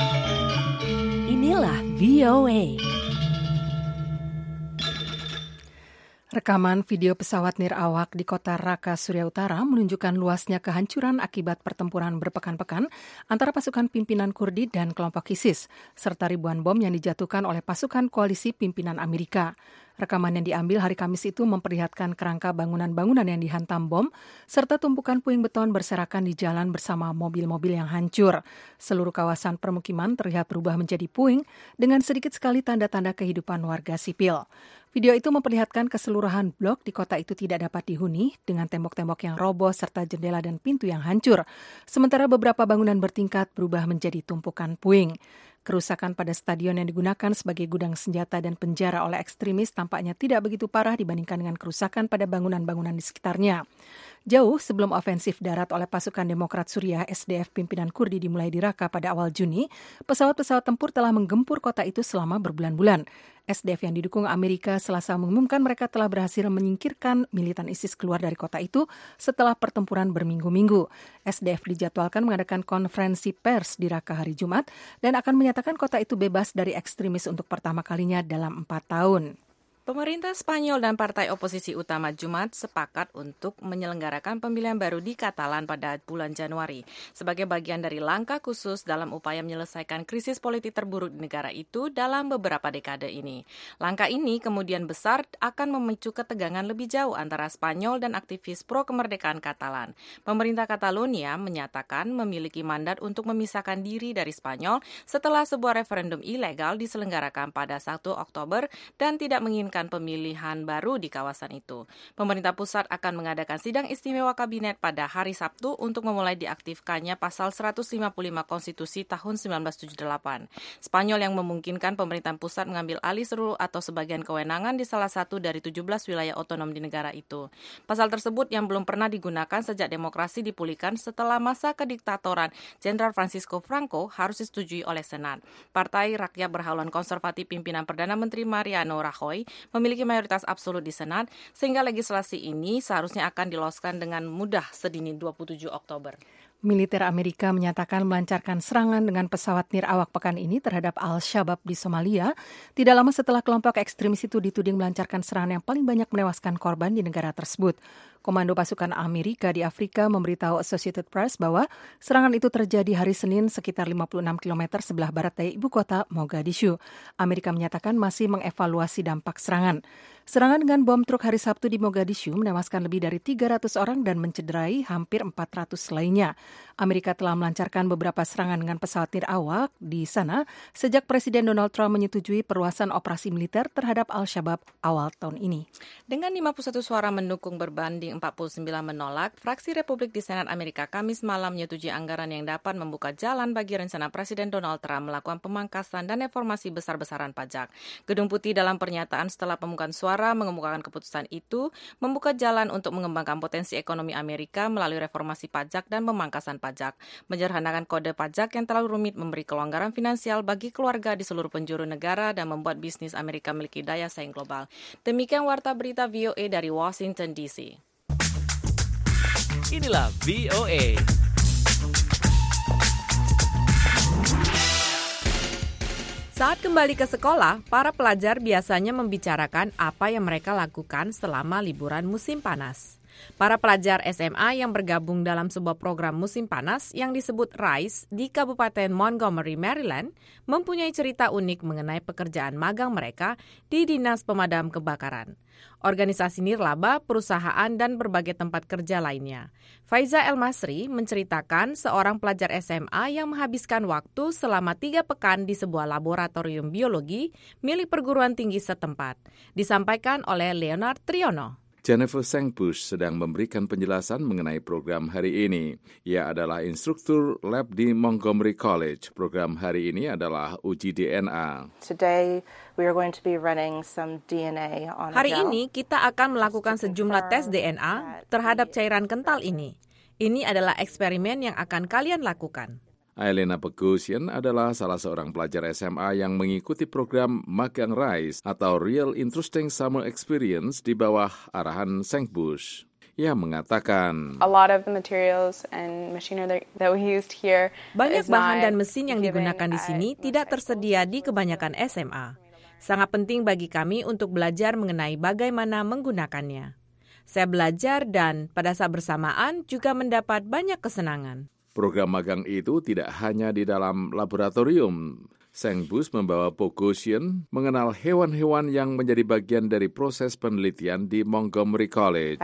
Inilah VOA. Rekaman video pesawat nirawak di kota Raqqa, Suriah Utara menunjukkan luasnya kehancuran akibat pertempuran berpekan-pekan antara pasukan pimpinan Kurdi dan kelompok ISIS, serta ribuan bom yang dijatuhkan oleh pasukan koalisi pimpinan Amerika. Rekaman yang diambil hari Kamis itu memperlihatkan kerangka bangunan-bangunan yang dihantam bom, serta tumpukan puing beton berserakan di jalan bersama mobil-mobil yang hancur. Seluruh kawasan permukiman terlihat berubah menjadi puing dengan sedikit sekali tanda-tanda kehidupan warga sipil. Video itu memperlihatkan keseluruhan blok di kota itu tidak dapat dihuni dengan tembok-tembok yang roboh serta jendela dan pintu yang hancur. Sementara beberapa bangunan bertingkat berubah menjadi tumpukan puing. Kerusakan pada stadion yang digunakan sebagai gudang senjata dan penjara oleh ekstremis tampaknya tidak begitu parah dibandingkan dengan kerusakan pada bangunan-bangunan di sekitarnya. Jauh sebelum ofensif darat oleh pasukan Demokrat Suriah SDF pimpinan Kurdi dimulai di Raqqa pada awal Juni, pesawat-pesawat tempur telah menggempur kota itu selama berbulan-bulan. SDF yang didukung Amerika Selasa mengumumkan mereka telah berhasil menyingkirkan militan ISIS keluar dari kota itu setelah pertempuran berminggu-minggu. SDF dijadwalkan mengadakan konferensi pers di Raqqa hari Jumat dan akan menyatakan kota itu bebas dari ekstremis untuk pertama kalinya dalam 4 tahun. Pemerintah Spanyol dan partai oposisi utama Jumat sepakat untuk menyelenggarakan pemilihan baru di Katalan pada bulan Januari sebagai bagian dari langkah khusus dalam upaya menyelesaikan krisis politik terburuk di negara itu dalam beberapa dekade ini. Langkah ini kemudian besar akan memicu ketegangan lebih jauh antara Spanyol dan aktivis pro kemerdekaan Katalan. Pemerintah Catalonia menyatakan memiliki mandat untuk memisahkan diri dari Spanyol setelah sebuah referendum ilegal diselenggarakan pada 1 Oktober dan tidak menginginkan pemilihan baru di kawasan itu. Pemerintah pusat akan mengadakan sidang istimewa kabinet pada hari Sabtu untuk memulai diaktifkannya pasal 155 konstitusi tahun 1978. Spanyol yang memungkinkan pemerintahan pusat mengambil alih seluruh atau sebagian kewenangan di salah satu dari 17 wilayah otonom di negara itu. Pasal tersebut yang belum pernah digunakan sejak demokrasi dipulihkan setelah masa kediktatoran Jenderal Francisco Franco harus disetujui oleh Senat. Partai Rakyat Berhaluan Konservatif pimpinan Perdana Menteri Mariano Rajoy memiliki mayoritas absolut di Senat, sehingga legislasi ini seharusnya akan diloloskan dengan mudah sedini 27 Oktober. Militer Amerika menyatakan melancarkan serangan dengan pesawat nirawak pekan ini terhadap Al-Shabaab di Somalia, tidak lama setelah kelompok ekstremis itu dituding melancarkan serangan yang paling banyak menewaskan korban di negara tersebut. Komando pasukan Amerika di Afrika memberitahu Associated Press bahwa serangan itu terjadi hari Senin sekitar 56 km sebelah barat dari ibu kota Mogadishu. Amerika menyatakan masih mengevaluasi dampak serangan. Serangan dengan bom truk hari Sabtu di Mogadishu menewaskan lebih dari 300 orang dan mencederai hampir 400 lainnya. Amerika telah melancarkan beberapa serangan dengan pesawat nirawak di sana sejak Presiden Donald Trump menyetujui perluasan operasi militer terhadap Al-Shabaab awal tahun ini. Dengan 51 suara mendukung berbanding 49 menolak, fraksi Republik di Senat Amerika Kamis malam menyetujui anggaran yang dapat membuka jalan bagi rencana Presiden Donald Trump melakukan pemangkasan dan reformasi besar-besaran pajak. Gedung Putih dalam pernyataan setelah pemungutan suara mengemukakan keputusan itu membuka jalan untuk mengembangkan potensi ekonomi Amerika melalui reformasi pajak dan pemangkasan pajak, menyederhanakan kode pajak yang terlalu rumit, memberi kelonggaran finansial bagi keluarga di seluruh penjuru negara dan membuat bisnis Amerika memiliki daya saing global. Demikian Warta Berita VOA dari Washington DC. Inilah VOA. Saat kembali ke sekolah, para pelajar biasanya membicarakan apa yang mereka lakukan selama liburan musim panas. Para pelajar SMA yang bergabung dalam sebuah program musim panas yang disebut RISE di Kabupaten Montgomery, Maryland, mempunyai cerita unik mengenai pekerjaan magang mereka di Dinas Pemadam Kebakaran, organisasi nirlaba, perusahaan, dan berbagai tempat kerja lainnya. Faiza El-Masri menceritakan seorang pelajar SMA yang menghabiskan waktu selama 3 pekan di sebuah laboratorium biologi milik perguruan tinggi setempat. Disampaikan oleh Leonard Triono. Jennifer Sengbush sedang memberikan penjelasan mengenai program hari ini. Ia adalah instruktur lab di Montgomery College. Program hari ini adalah uji DNA. Today we are going to be running some DNA on Hari ini kita akan melakukan sejumlah tes DNA terhadap cairan kental ini. Ini adalah eksperimen yang akan kalian lakukan. Aelena Pegosian adalah salah seorang pelajar SMA yang mengikuti program Magang RISE atau Real Interesting Summer Experience di bawah arahan Sengbush. Ia mengatakan, banyak bahan dan mesin yang digunakan di sini tidak tersedia di kebanyakan SMA. Sangat penting bagi kami untuk belajar mengenai bagaimana menggunakannya. Saya belajar dan pada saat bersamaan juga mendapat banyak kesenangan. Program magang itu tidak hanya di dalam laboratorium. Sengbus membawa Bogosian mengenal hewan-hewan yang menjadi bagian dari proses penelitian di Montgomery College.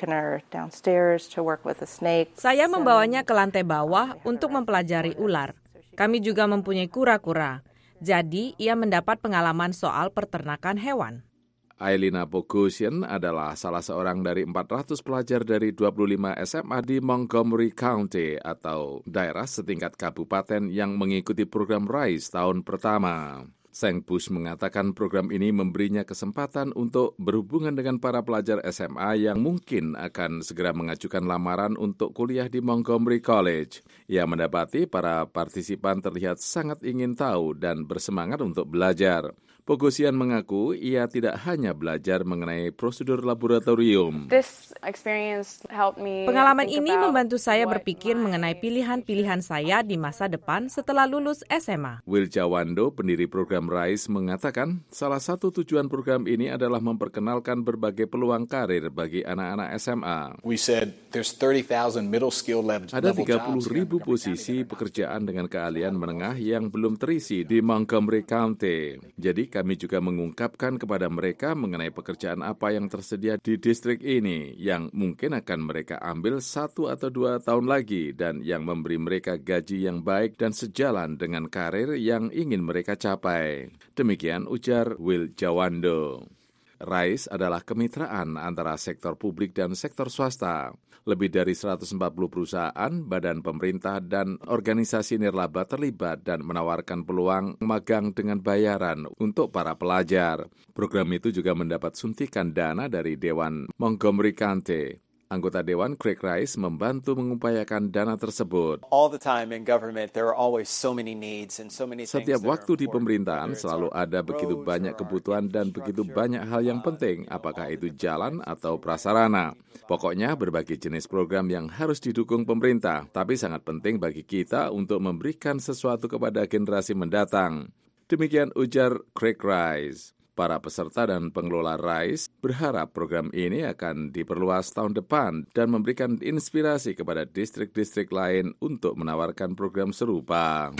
Saya membawanya ke lantai bawah untuk mempelajari ular. Kami juga mempunyai kura-kura. Jadi, ia mendapat pengalaman soal peternakan hewan. Ailina Bogosian adalah salah seorang dari 400 pelajar dari 25 SMA di Montgomery County atau daerah setingkat kabupaten yang mengikuti program RISE tahun pertama. Sengbus mengatakan program ini memberinya kesempatan untuk berhubungan dengan para pelajar SMA yang mungkin akan segera mengajukan lamaran untuk kuliah di Montgomery College. Ia mendapati para partisipan terlihat sangat ingin tahu dan bersemangat untuk belajar. Bogosian mengaku ia tidak hanya belajar mengenai prosedur laboratorium. Pengalaman ini membantu saya berpikir mengenai pilihan-pilihan saya di masa depan setelah lulus SMA. Will Jawando, pendiri program RISE, mengatakan salah satu tujuan program ini adalah memperkenalkan berbagai peluang karir bagi anak-anak SMA. Ada 30,000 posisi pekerjaan dengan keahlian menengah yang belum terisi di Montgomery County. Jadi kami juga mengungkapkan kepada mereka mengenai pekerjaan apa yang tersedia di distrik ini yang mungkin akan mereka ambil 1 atau 2 tahun lagi dan yang memberi mereka gaji yang baik dan sejalan dengan karir yang ingin mereka capai. Demikian ujar Will Jawando. RISE adalah kemitraan antara sektor publik dan sektor swasta. Lebih dari 140 perusahaan, badan pemerintah, dan organisasi nirlaba terlibat dan menawarkan peluang magang dengan bayaran untuk para pelajar. Program itu juga mendapat suntikan dana dari Dewan Montgomery County. Anggota Dewan Craig Rice membantu mengupayakan dana tersebut. Setiap waktu di pemerintahan selalu ada begitu banyak kebutuhan dan begitu banyak hal yang penting, apakah itu jalan atau prasarana. Pokoknya berbagai jenis program yang harus didukung pemerintah, tapi sangat penting bagi kita untuk memberikan sesuatu kepada generasi mendatang. Demikian ujar Craig Rice. Para peserta dan pengelola RISE berharap program ini akan diperluas tahun depan dan memberikan inspirasi kepada distrik-distrik lain untuk menawarkan program serupa.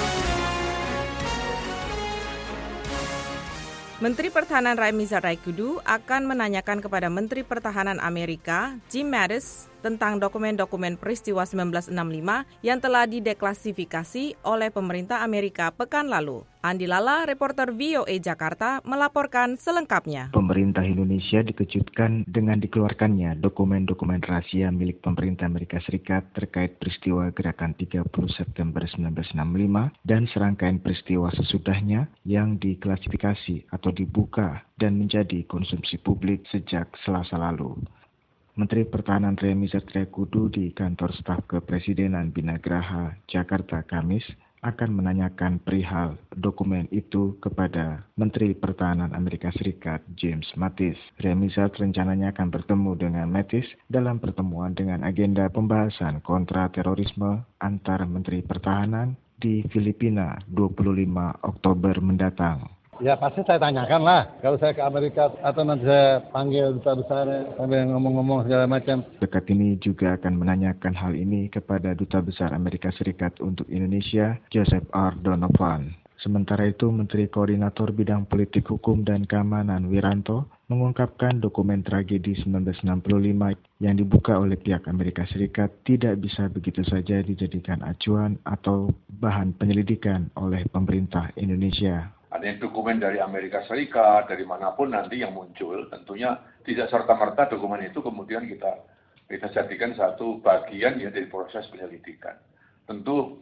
Menteri Pertahanan Raimizat Raikudu akan menanyakan kepada Menteri Pertahanan Amerika, Jim Mattis, tentang dokumen-dokumen peristiwa 1965 yang telah dideklasifikasi oleh pemerintah Amerika pekan lalu. Andi Lala, reporter VOA Jakarta, melaporkan selengkapnya. Pemerintah Indonesia dikejutkan dengan dikeluarkannya dokumen-dokumen rahasia milik pemerintah Amerika Serikat terkait peristiwa gerakan 30 September 1965 dan serangkaian peristiwa sesudahnya yang diklasifikasi atau dibuka dan menjadi konsumsi publik sejak Selasa lalu. Menteri Pertahanan Raimizat Raikudu di kantor staf kepresidenan Binagraha, Jakarta, Kamis, akan menanyakan perihal dokumen itu kepada Menteri Pertahanan Amerika Serikat, James Mattis. Raimizat rencananya akan bertemu dengan Mattis dalam pertemuan dengan agenda pembahasan kontra terorisme antar Menteri Pertahanan di Filipina 25 Oktober mendatang. Ya pasti saya tanyakan lah, kalau saya ke Amerika atau nanti saya panggil duta besar sambil ngomong-ngomong segala macam. Dekat ini juga akan menanyakan hal ini kepada Duta Besar Amerika Serikat untuk Indonesia, Joseph R. Donovan. Sementara itu, Menteri Koordinator Bidang Politik Hukum dan Keamanan Wiranto mengungkapkan dokumen tragedi 1965 yang dibuka oleh pihak Amerika Serikat tidak bisa begitu saja dijadikan acuan atau bahan penyelidikan oleh pemerintah Indonesia. Ada dokumen dari Amerika Serikat, dari manapun nanti yang muncul, tentunya tidak serta-merta dokumen itu kemudian kita jadikan satu bagian ya dari proses penyelidikan. Tentu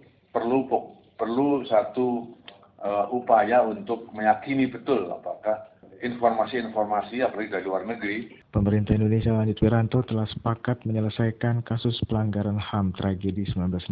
perlu satu upaya untuk meyakini betul apakah informasi-informasi apalagi dari luar negeri. Pemerintah Indonesia, lanjut Wiranto, telah sepakat menyelesaikan kasus pelanggaran HAM tragedi 1965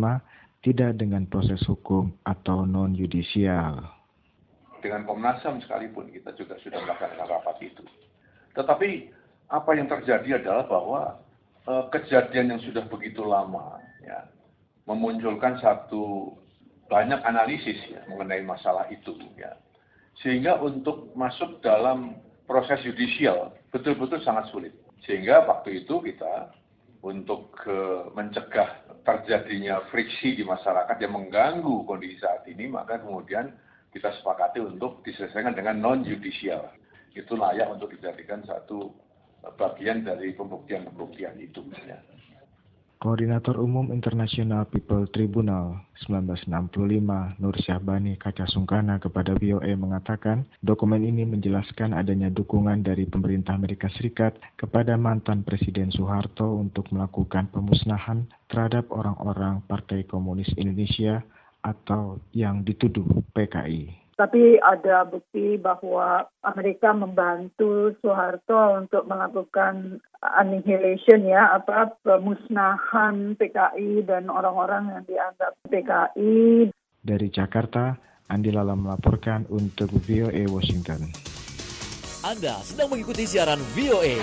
tidak dengan proses hukum atau non-yudisial. Dengan Komnas HAM sekalipun kita juga sudah melakukan rapat itu. Tetapi apa yang terjadi adalah bahwa kejadian yang sudah begitu lama ya, memunculkan satu banyak analisis ya, mengenai masalah itu ya. Sehingga untuk masuk dalam proses yudisial betul-betul sangat sulit. Sehingga waktu itu kita untuk mencegah terjadinya friksi di masyarakat yang mengganggu kondisi saat ini, maka kemudian kita sepakati untuk diselesaikan dengan non-judicial. Itu layak untuk dijadikan satu bagian dari pembuktian-pembuktian itu misalnya. Koordinator Umum International People Tribunal 1965, Nur Syahbani Kaca Sungkana kepada VOA mengatakan, dokumen ini menjelaskan adanya dukungan dari pemerintah Amerika Serikat kepada mantan Presiden Soeharto untuk melakukan pemusnahan terhadap orang-orang Partai Komunis Indonesia atau yang dituduh PKI. Tapi ada bukti bahwa Amerika membantu Soeharto untuk melakukan annihilation pemusnahan PKI dan orang-orang yang dianggap PKI. Dari Jakarta, Andi Lala melaporkan untuk VOA Washington. Anda sedang mengikuti siaran VOA.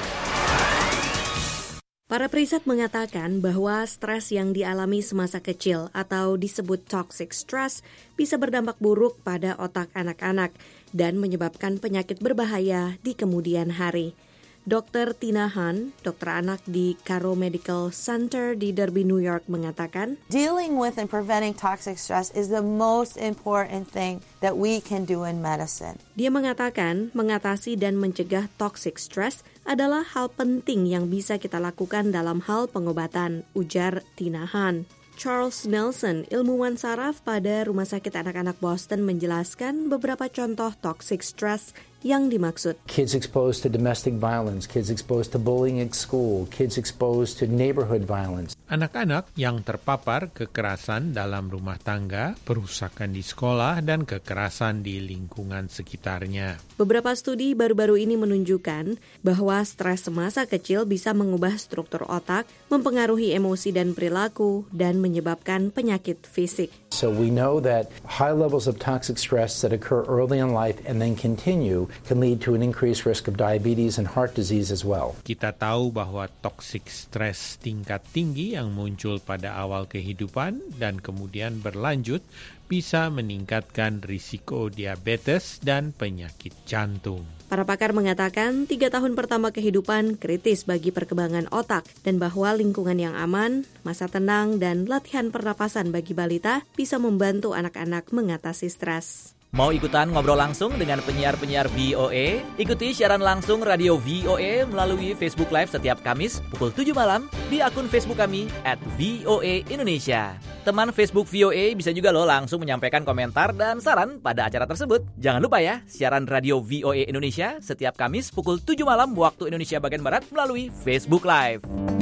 Para periset mengatakan bahwa stres yang dialami semasa kecil atau disebut toxic stress bisa berdampak buruk pada otak anak-anak dan menyebabkan penyakit berbahaya di kemudian hari. Dr. Tina Han, dokter anak di Carroll Medical Center di Derby, New York, mengatakan, dealing with and preventing toxic stress is the most important thing that we can do in medicine. Dia mengatakan mengatasi dan mencegah toxic stress adalah hal penting yang bisa kita lakukan dalam hal pengobatan, ujar Tina Han. Charles Nelson, ilmuwan saraf pada Rumah Sakit Anak-anak Boston, menjelaskan beberapa contoh toxic stress yang dimaksud. Kids exposed to domestic violence, kids exposed to bullying at school, kids exposed to neighborhood violence. Anak-anak yang terpapar kekerasan dalam rumah tangga, perusakan di sekolah, dan kekerasan di lingkungan sekitarnya. Beberapa studi baru-baru ini menunjukkan bahwa stres semasa kecil bisa mengubah struktur otak, mempengaruhi emosi dan perilaku, dan menyebabkan penyakit fisik. So we know that high levels of toxic stress that occur early in life and then continue can lead to an increased risk of diabetes and heart disease as well. Kita tahu bahwa toxic stress tingkat tinggi yang muncul pada awal kehidupan dan kemudian berlanjut bisa meningkatkan risiko diabetes dan penyakit jantung. Para pakar mengatakan 3 tahun pertama kehidupan kritis bagi perkembangan otak dan bahwa lingkungan yang aman, masa tenang, dan latihan pernapasan bagi balita bisa membantu anak-anak mengatasi stres. Mau ikutan ngobrol langsung dengan penyiar-penyiar VOA? Ikuti siaran langsung radio VOA melalui Facebook Live setiap Kamis pukul 7 malam di akun Facebook kami @VOA Indonesia. Teman Facebook VOA bisa juga langsung menyampaikan komentar dan saran pada acara tersebut. Jangan lupa ya, siaran radio VOA Indonesia setiap Kamis pukul 7 malam waktu Indonesia bagian Barat melalui Facebook Live.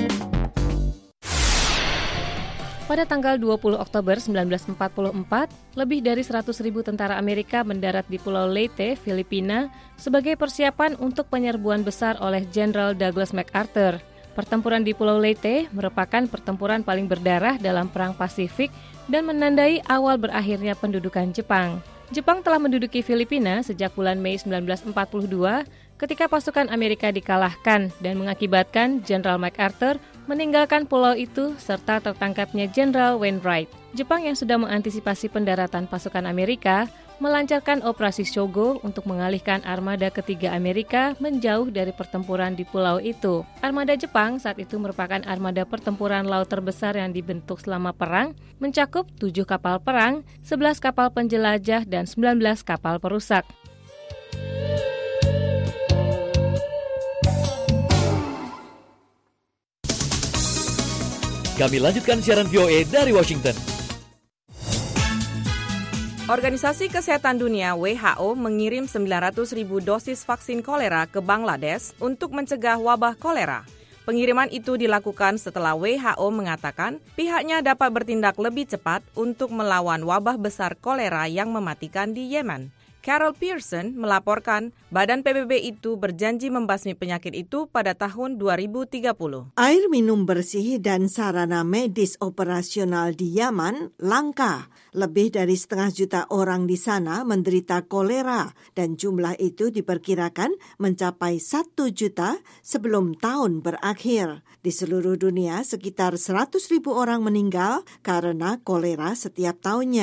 Pada tanggal 20 Oktober 1944, lebih dari 100.000 tentara Amerika mendarat di Pulau Leyte, Filipina, sebagai persiapan untuk penyerbuan besar oleh Jenderal Douglas MacArthur. Pertempuran di Pulau Leyte merupakan pertempuran paling berdarah dalam Perang Pasifik dan menandai awal berakhirnya pendudukan Jepang. Jepang telah menduduki Filipina sejak bulan Mei 1942 ketika pasukan Amerika dikalahkan dan mengakibatkan Jenderal MacArthur meninggalkan pulau itu serta tertangkapnya Jenderal Wainwright. Jepang yang sudah mengantisipasi pendaratan pasukan Amerika melancarkan operasi Shogo untuk mengalihkan armada ketiga Amerika menjauh dari pertempuran di pulau itu. Armada Jepang saat itu merupakan armada pertempuran laut terbesar yang dibentuk selama perang, mencakup 7 kapal perang, 11 kapal penjelajah, dan 19 kapal perusak. Kami lanjutkan siaran VOA dari Washington. Organisasi Kesehatan Dunia WHO mengirim 900.000 dosis vaksin kolera ke Bangladesh untuk mencegah wabah kolera. Pengiriman itu dilakukan setelah WHO mengatakan pihaknya dapat bertindak lebih cepat untuk melawan wabah besar kolera yang mematikan di Yemen. Carol Pearson melaporkan Badan PBB itu berjanji membasmi penyakit itu pada tahun 2030. Air minum bersih dan sarana medis operasional di Yaman langka. Lebih dari 500,000 juta orang di sana menderita kolera dan jumlah itu diperkirakan mencapai 1 juta sebelum tahun berakhir. Di seluruh dunia sekitar 100.000 orang meninggal karena kolera setiap tahunnya.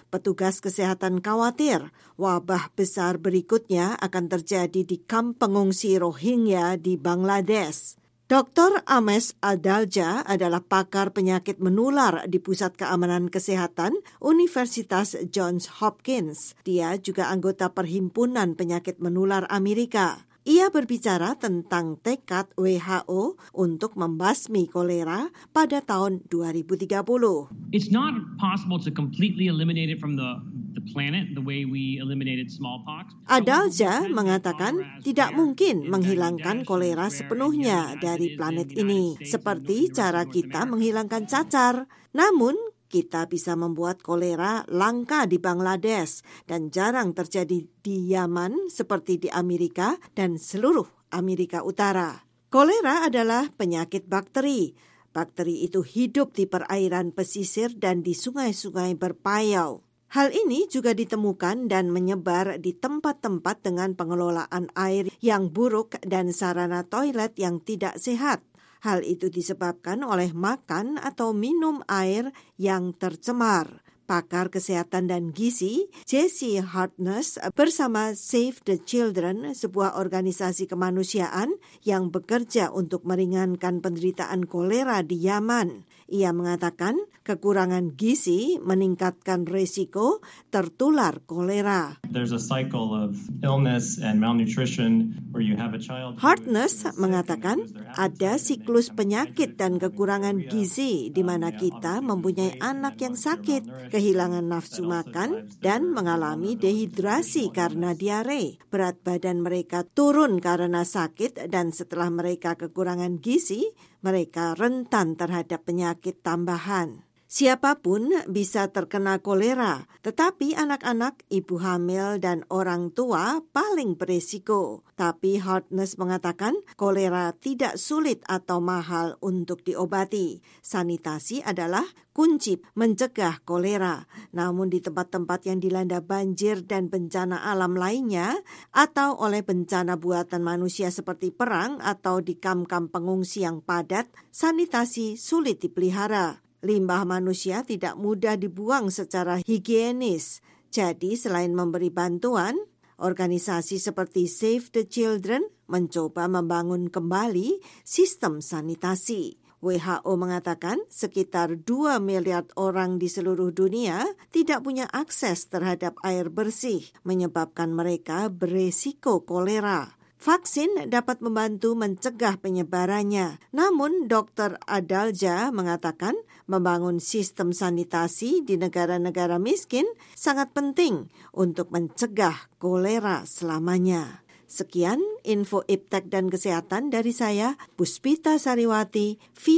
Petugas kesehatan khawatir wabah besar berikutnya akan terjadi di kamp pengungsi Rohingya di Bangladesh. Dr. Ames Adalja adalah pakar penyakit menular di Pusat Keamanan Kesehatan Universitas Johns Hopkins. Dia juga anggota Perhimpunan Penyakit Menular Amerika. Ia berbicara tentang tekad WHO untuk membasmi kolera pada tahun 2030. It's not possible to completely eliminate it from the planet the way we eliminated smallpox. Adalja mengatakan tidak mungkin menghilangkan kolera sepenuhnya dari planet ini, seperti cara kita menghilangkan cacar. Namun, kita bisa membuat kolera langka di Bangladesh dan jarang terjadi di Yaman seperti di Amerika dan seluruh Amerika Utara. Kolera adalah penyakit bakteri. Bakteri itu hidup di perairan pesisir dan di sungai-sungai berpayau. Hal ini juga ditemukan dan menyebar di tempat-tempat dengan pengelolaan air yang buruk dan sarana toilet yang tidak sehat. Hal itu disebabkan oleh makan atau minum air yang tercemar. Pakar kesehatan dan gizi, Jesse Hartness bersama Save the Children, sebuah organisasi kemanusiaan yang bekerja untuk meringankan penderitaan kolera di Yaman. Ia mengatakan kekurangan gizi meningkatkan risiko tertular kolera. There's a cycle of illness and malnutrition where you have a child. Hartness mengatakan ada siklus penyakit dan kekurangan gizi di mana kita mempunyai anak yang sakit, kehilangan nafsu makan, dan mengalami dehidrasi karena diare. Berat badan mereka turun karena sakit dan setelah mereka kekurangan gizi, mereka rentan terhadap penyakit tambahan. Siapapun bisa terkena kolera, tetapi anak-anak, ibu hamil, dan orang tua paling berisiko. Tapi Hartness mengatakan kolera tidak sulit atau mahal untuk diobati. Sanitasi adalah kunci mencegah kolera. Namun di tempat-tempat yang dilanda banjir dan bencana alam lainnya, atau oleh bencana buatan manusia seperti perang atau di kamp-kamp pengungsi yang padat, sanitasi sulit dipelihara. Limbah manusia tidak mudah dibuang secara higienis. Jadi selain memberi bantuan, organisasi seperti Save the Children mencoba membangun kembali sistem sanitasi. WHO mengatakan sekitar 2 miliar orang di seluruh dunia tidak punya akses terhadap air bersih, menyebabkan mereka beresiko kolera. Vaksin dapat membantu mencegah penyebarannya. Namun, Dr. Adalja mengatakan membangun sistem sanitasi di negara-negara miskin sangat penting untuk mencegah kolera selamanya. Sekian info iptek dan kesehatan dari saya, Puspita Sariwati,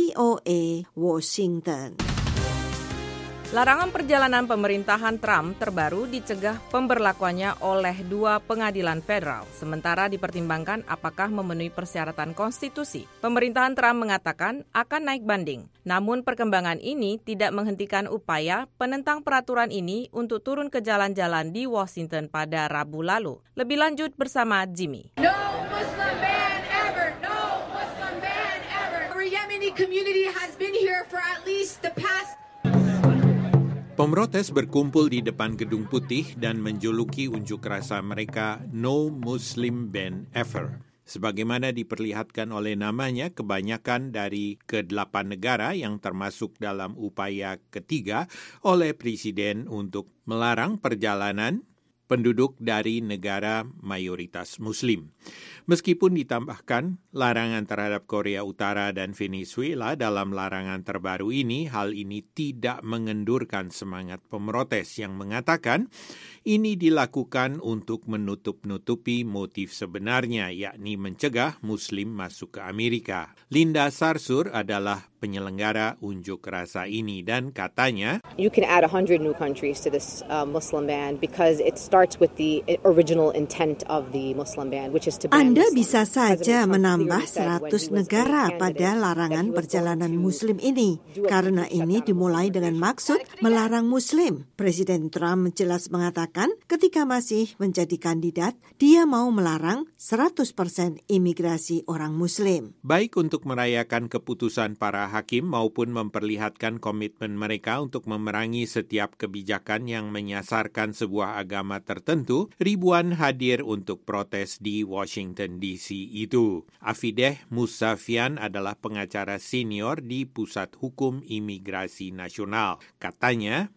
VOA, Washington. Larangan perjalanan pemerintahan Trump terbaru dicegah pemberlakuannya oleh 2 pengadilan federal, sementara dipertimbangkan apakah memenuhi persyaratan konstitusi. Pemerintahan Trump mengatakan akan naik banding. Namun perkembangan ini tidak menghentikan upaya penentang peraturan ini untuk turun ke jalan-jalan di Washington pada Rabu lalu. Lebih lanjut bersama Jimmy. No Muslim ban ever! No Muslim ban ever! Our Yemeni community has been here for at least the past. Pemrotes berkumpul di depan Gedung Putih dan menjuluki unjuk rasa mereka No Muslim Ban Ever. Sebagaimana diperlihatkan oleh namanya, kebanyakan dari ke-8 negara yang termasuk dalam upaya ketiga oleh Presiden untuk melarang perjalanan penduduk dari negara mayoritas Muslim. Meskipun ditambahkan larangan terhadap Korea Utara dan Venezuela dalam larangan terbaru ini, hal ini tidak mengendurkan semangat pemrotes yang mengatakan ini dilakukan untuk menutup-nutupi motif sebenarnya, yakni mencegah Muslim masuk ke Amerika. Linda Sarsur adalah penyelenggara unjuk rasa ini dan katanya, You can add 100 new countries to this Muslim ban because it starts with the original intent of the Muslim ban, which is to ban Anda bisa saja menambah 100 negara pada larangan perjalanan Muslim ini, karena ini dimulai dengan maksud melarang Muslim. Presiden Trump jelas mengatakan ketika masih menjadi kandidat, dia mau melarang 100% imigrasi orang Muslim. Baik untuk merayakan keputusan para hakim maupun memperlihatkan komitmen mereka untuk memerangi setiap kebijakan yang menyasarkan sebuah agama tertentu, ribuan hadir untuk protes di Washington DC itu. Afideh Musafian adalah pengacara senior di Pusat Hukum Imigrasi Nasional. Katanya,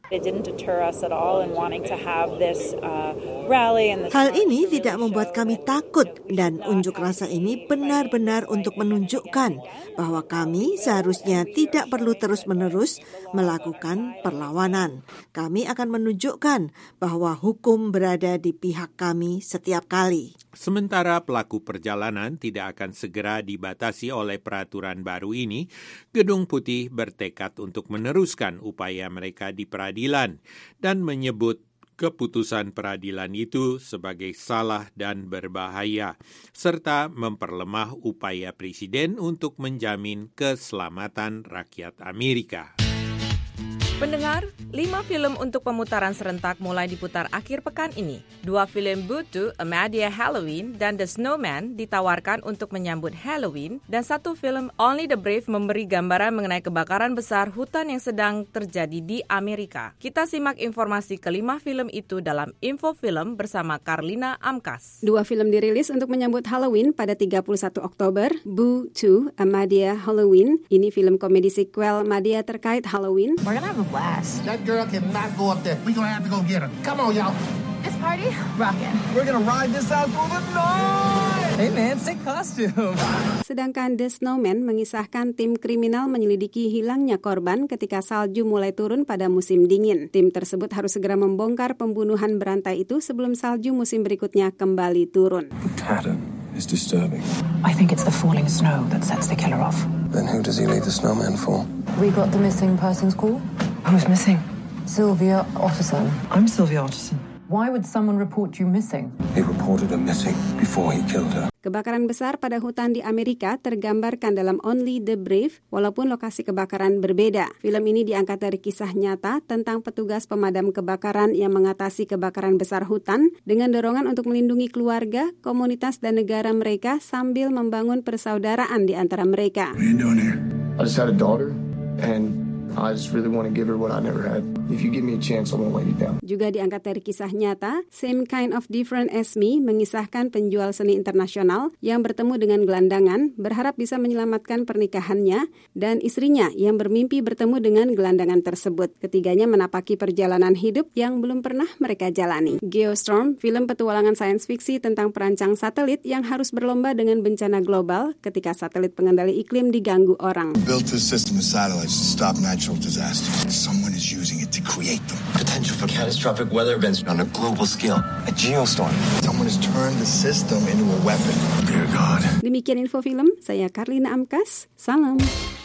hal ini tidak membuat kami takut dan unjuk rasa ini benar-benar untuk menunjukkan bahwa kami seharusnya tidak perlu terus-menerus melakukan perlawanan. Kami akan menunjukkan bahwa hukum berada di pihak kami setiap kali. Sementara pelaku perjalanan tidak akan segera dibatasi oleh peraturan baru ini, Gedung Putih bertekad untuk meneruskan upaya mereka di peradilan dan menyebut keputusan peradilan itu sebagai salah dan berbahaya, serta memperlemah upaya Presiden untuk menjamin keselamatan rakyat Amerika. Pendengar, 5 film untuk pemutaran serentak mulai diputar akhir pekan ini. 2 film Butu, A Madea Halloween, dan The Snowman ditawarkan untuk menyambut Halloween, dan 1 film Only the Brave memberi gambaran mengenai kebakaran besar hutan yang sedang terjadi di Amerika. Kita simak informasi ke-5 film itu dalam Info Film bersama Karlina Amkas. 2 film dirilis untuk menyambut Halloween pada 31 Oktober. Boo 2, A Madea Halloween. Ini film komedi sequel Madea terkait Halloween. We're gonna have a blast. That girl cannot go up there. We're gonna have to go get her. Come on, y'all. This party? Rockin'. We're gonna ride this out through the night. Hey man, sick costume. Sedangkan The Snowman mengisahkan tim kriminal menyelidiki hilangnya korban ketika salju mulai turun pada musim dingin. Tim tersebut harus segera membongkar pembunuhan berantai itu sebelum salju musim berikutnya kembali turun. The pattern is disturbing. I think it's the falling snow that sets the killer off. Then who does he leave the snowman for? We got the missing persons call. Who's missing? Sylvia Otterson. I'm Sylvia Otterson. Why would someone report you missing? He reported her missing before he killed her. Kebakaran besar pada hutan di Amerika tergambarkan dalam Only the Brave, walaupun lokasi kebakaran berbeda. Film ini diangkat dari kisah nyata tentang petugas pemadam kebakaran yang mengatasi kebakaran besar hutan dengan dorongan untuk melindungi keluarga, komunitas, dan negara mereka sambil membangun persaudaraan di antara mereka. What are you doing here? I just had a daughter, and I just really want to give her what I never had. If you give me a chance, I won't let you down. Juga diangkat dari kisah nyata, Same Kind of Different as Me mengisahkan penjual seni internasional yang bertemu dengan gelandangan, berharap bisa menyelamatkan pernikahannya, dan istrinya yang bermimpi bertemu dengan gelandangan tersebut. Ketiganya menapaki perjalanan hidup yang belum pernah mereka jalani. Geostorm, film petualangan sains fiksi tentang perancang satelit yang harus berlomba dengan bencana global ketika satelit pengendali iklim diganggu orang. Built this system of satellites to stop natural disaster. Someone is using it to create them. Potential for catastrophic weather events on a global scale. A geostorm. Someone has turned the system into a weapon. Dear God. Demikian Info Film, saya Karlina Amkas. Salam.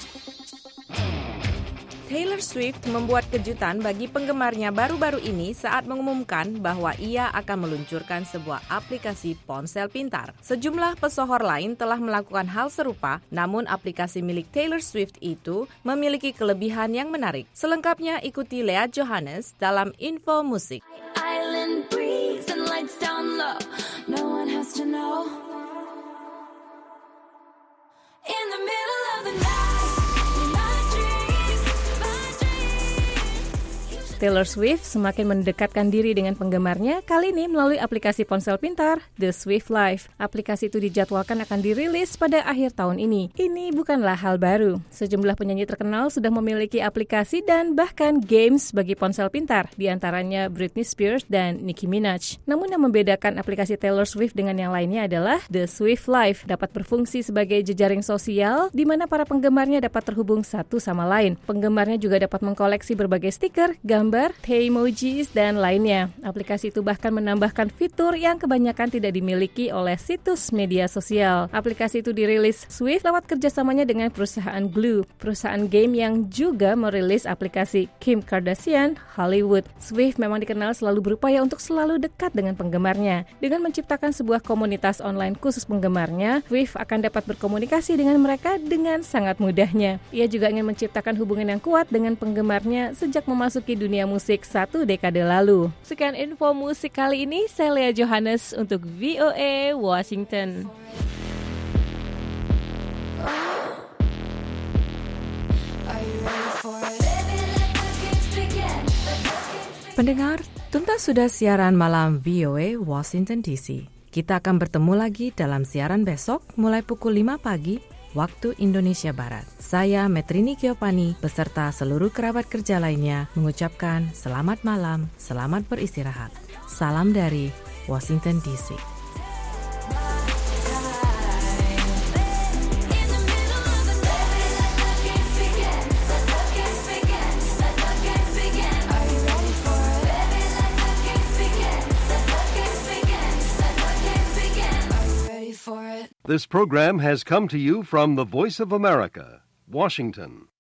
Taylor Swift membuat kejutan bagi penggemarnya baru-baru ini saat mengumumkan bahwa ia akan meluncurkan sebuah aplikasi ponsel pintar. Sejumlah pesohor lain telah melakukan hal serupa, namun aplikasi milik Taylor Swift itu memiliki kelebihan yang menarik. Selengkapnya ikuti Lea Johannes dalam Info Musik. Island breeze and lights down low. No one has to know. In the middle of the night. Taylor Swift semakin mendekatkan diri dengan penggemarnya kali ini melalui aplikasi ponsel pintar The Swift Life. Aplikasi itu dijadwalkan akan dirilis pada akhir tahun ini. Ini bukanlah hal baru. Sejumlah penyanyi terkenal sudah memiliki aplikasi dan bahkan games bagi ponsel pintar, di antaranya Britney Spears dan Nicki Minaj. Namun yang membedakan aplikasi Taylor Swift dengan yang lainnya adalah The Swift Life dapat berfungsi sebagai jejaring sosial di mana para penggemarnya dapat terhubung satu sama lain. Penggemarnya juga dapat mengkoleksi berbagai stiker, gambar, emojis, dan lainnya. Aplikasi itu bahkan menambahkan fitur yang kebanyakan tidak dimiliki oleh situs media sosial. Aplikasi itu dirilis Swift lewat kerjasamanya dengan perusahaan Glue, perusahaan game yang juga merilis aplikasi Kim Kardashian Hollywood. Swift memang dikenal selalu berupaya untuk selalu dekat dengan penggemarnya. Dengan menciptakan sebuah komunitas online khusus penggemarnya, Swift akan dapat berkomunikasi dengan mereka dengan sangat mudahnya. Ia juga ingin menciptakan hubungan yang kuat dengan penggemarnya sejak memasuki dunia musik 1 dekade lalu. Sekian Info Musik kali ini, saya Lea Johannes untuk VOA Washington. Are you ready for it? Baby, let the games begin. Pendengar, tuntas sudah siaran malam VOA Washington DC. Kita akan bertemu lagi dalam siaran besok mulai pukul 5 pagi waktu Indonesia Barat. Saya Metrini Giovanni beserta seluruh kerabat kerja lainnya mengucapkan selamat malam, selamat beristirahat. Salam dari Washington DC. This program has come to you from the Voice of America, Washington.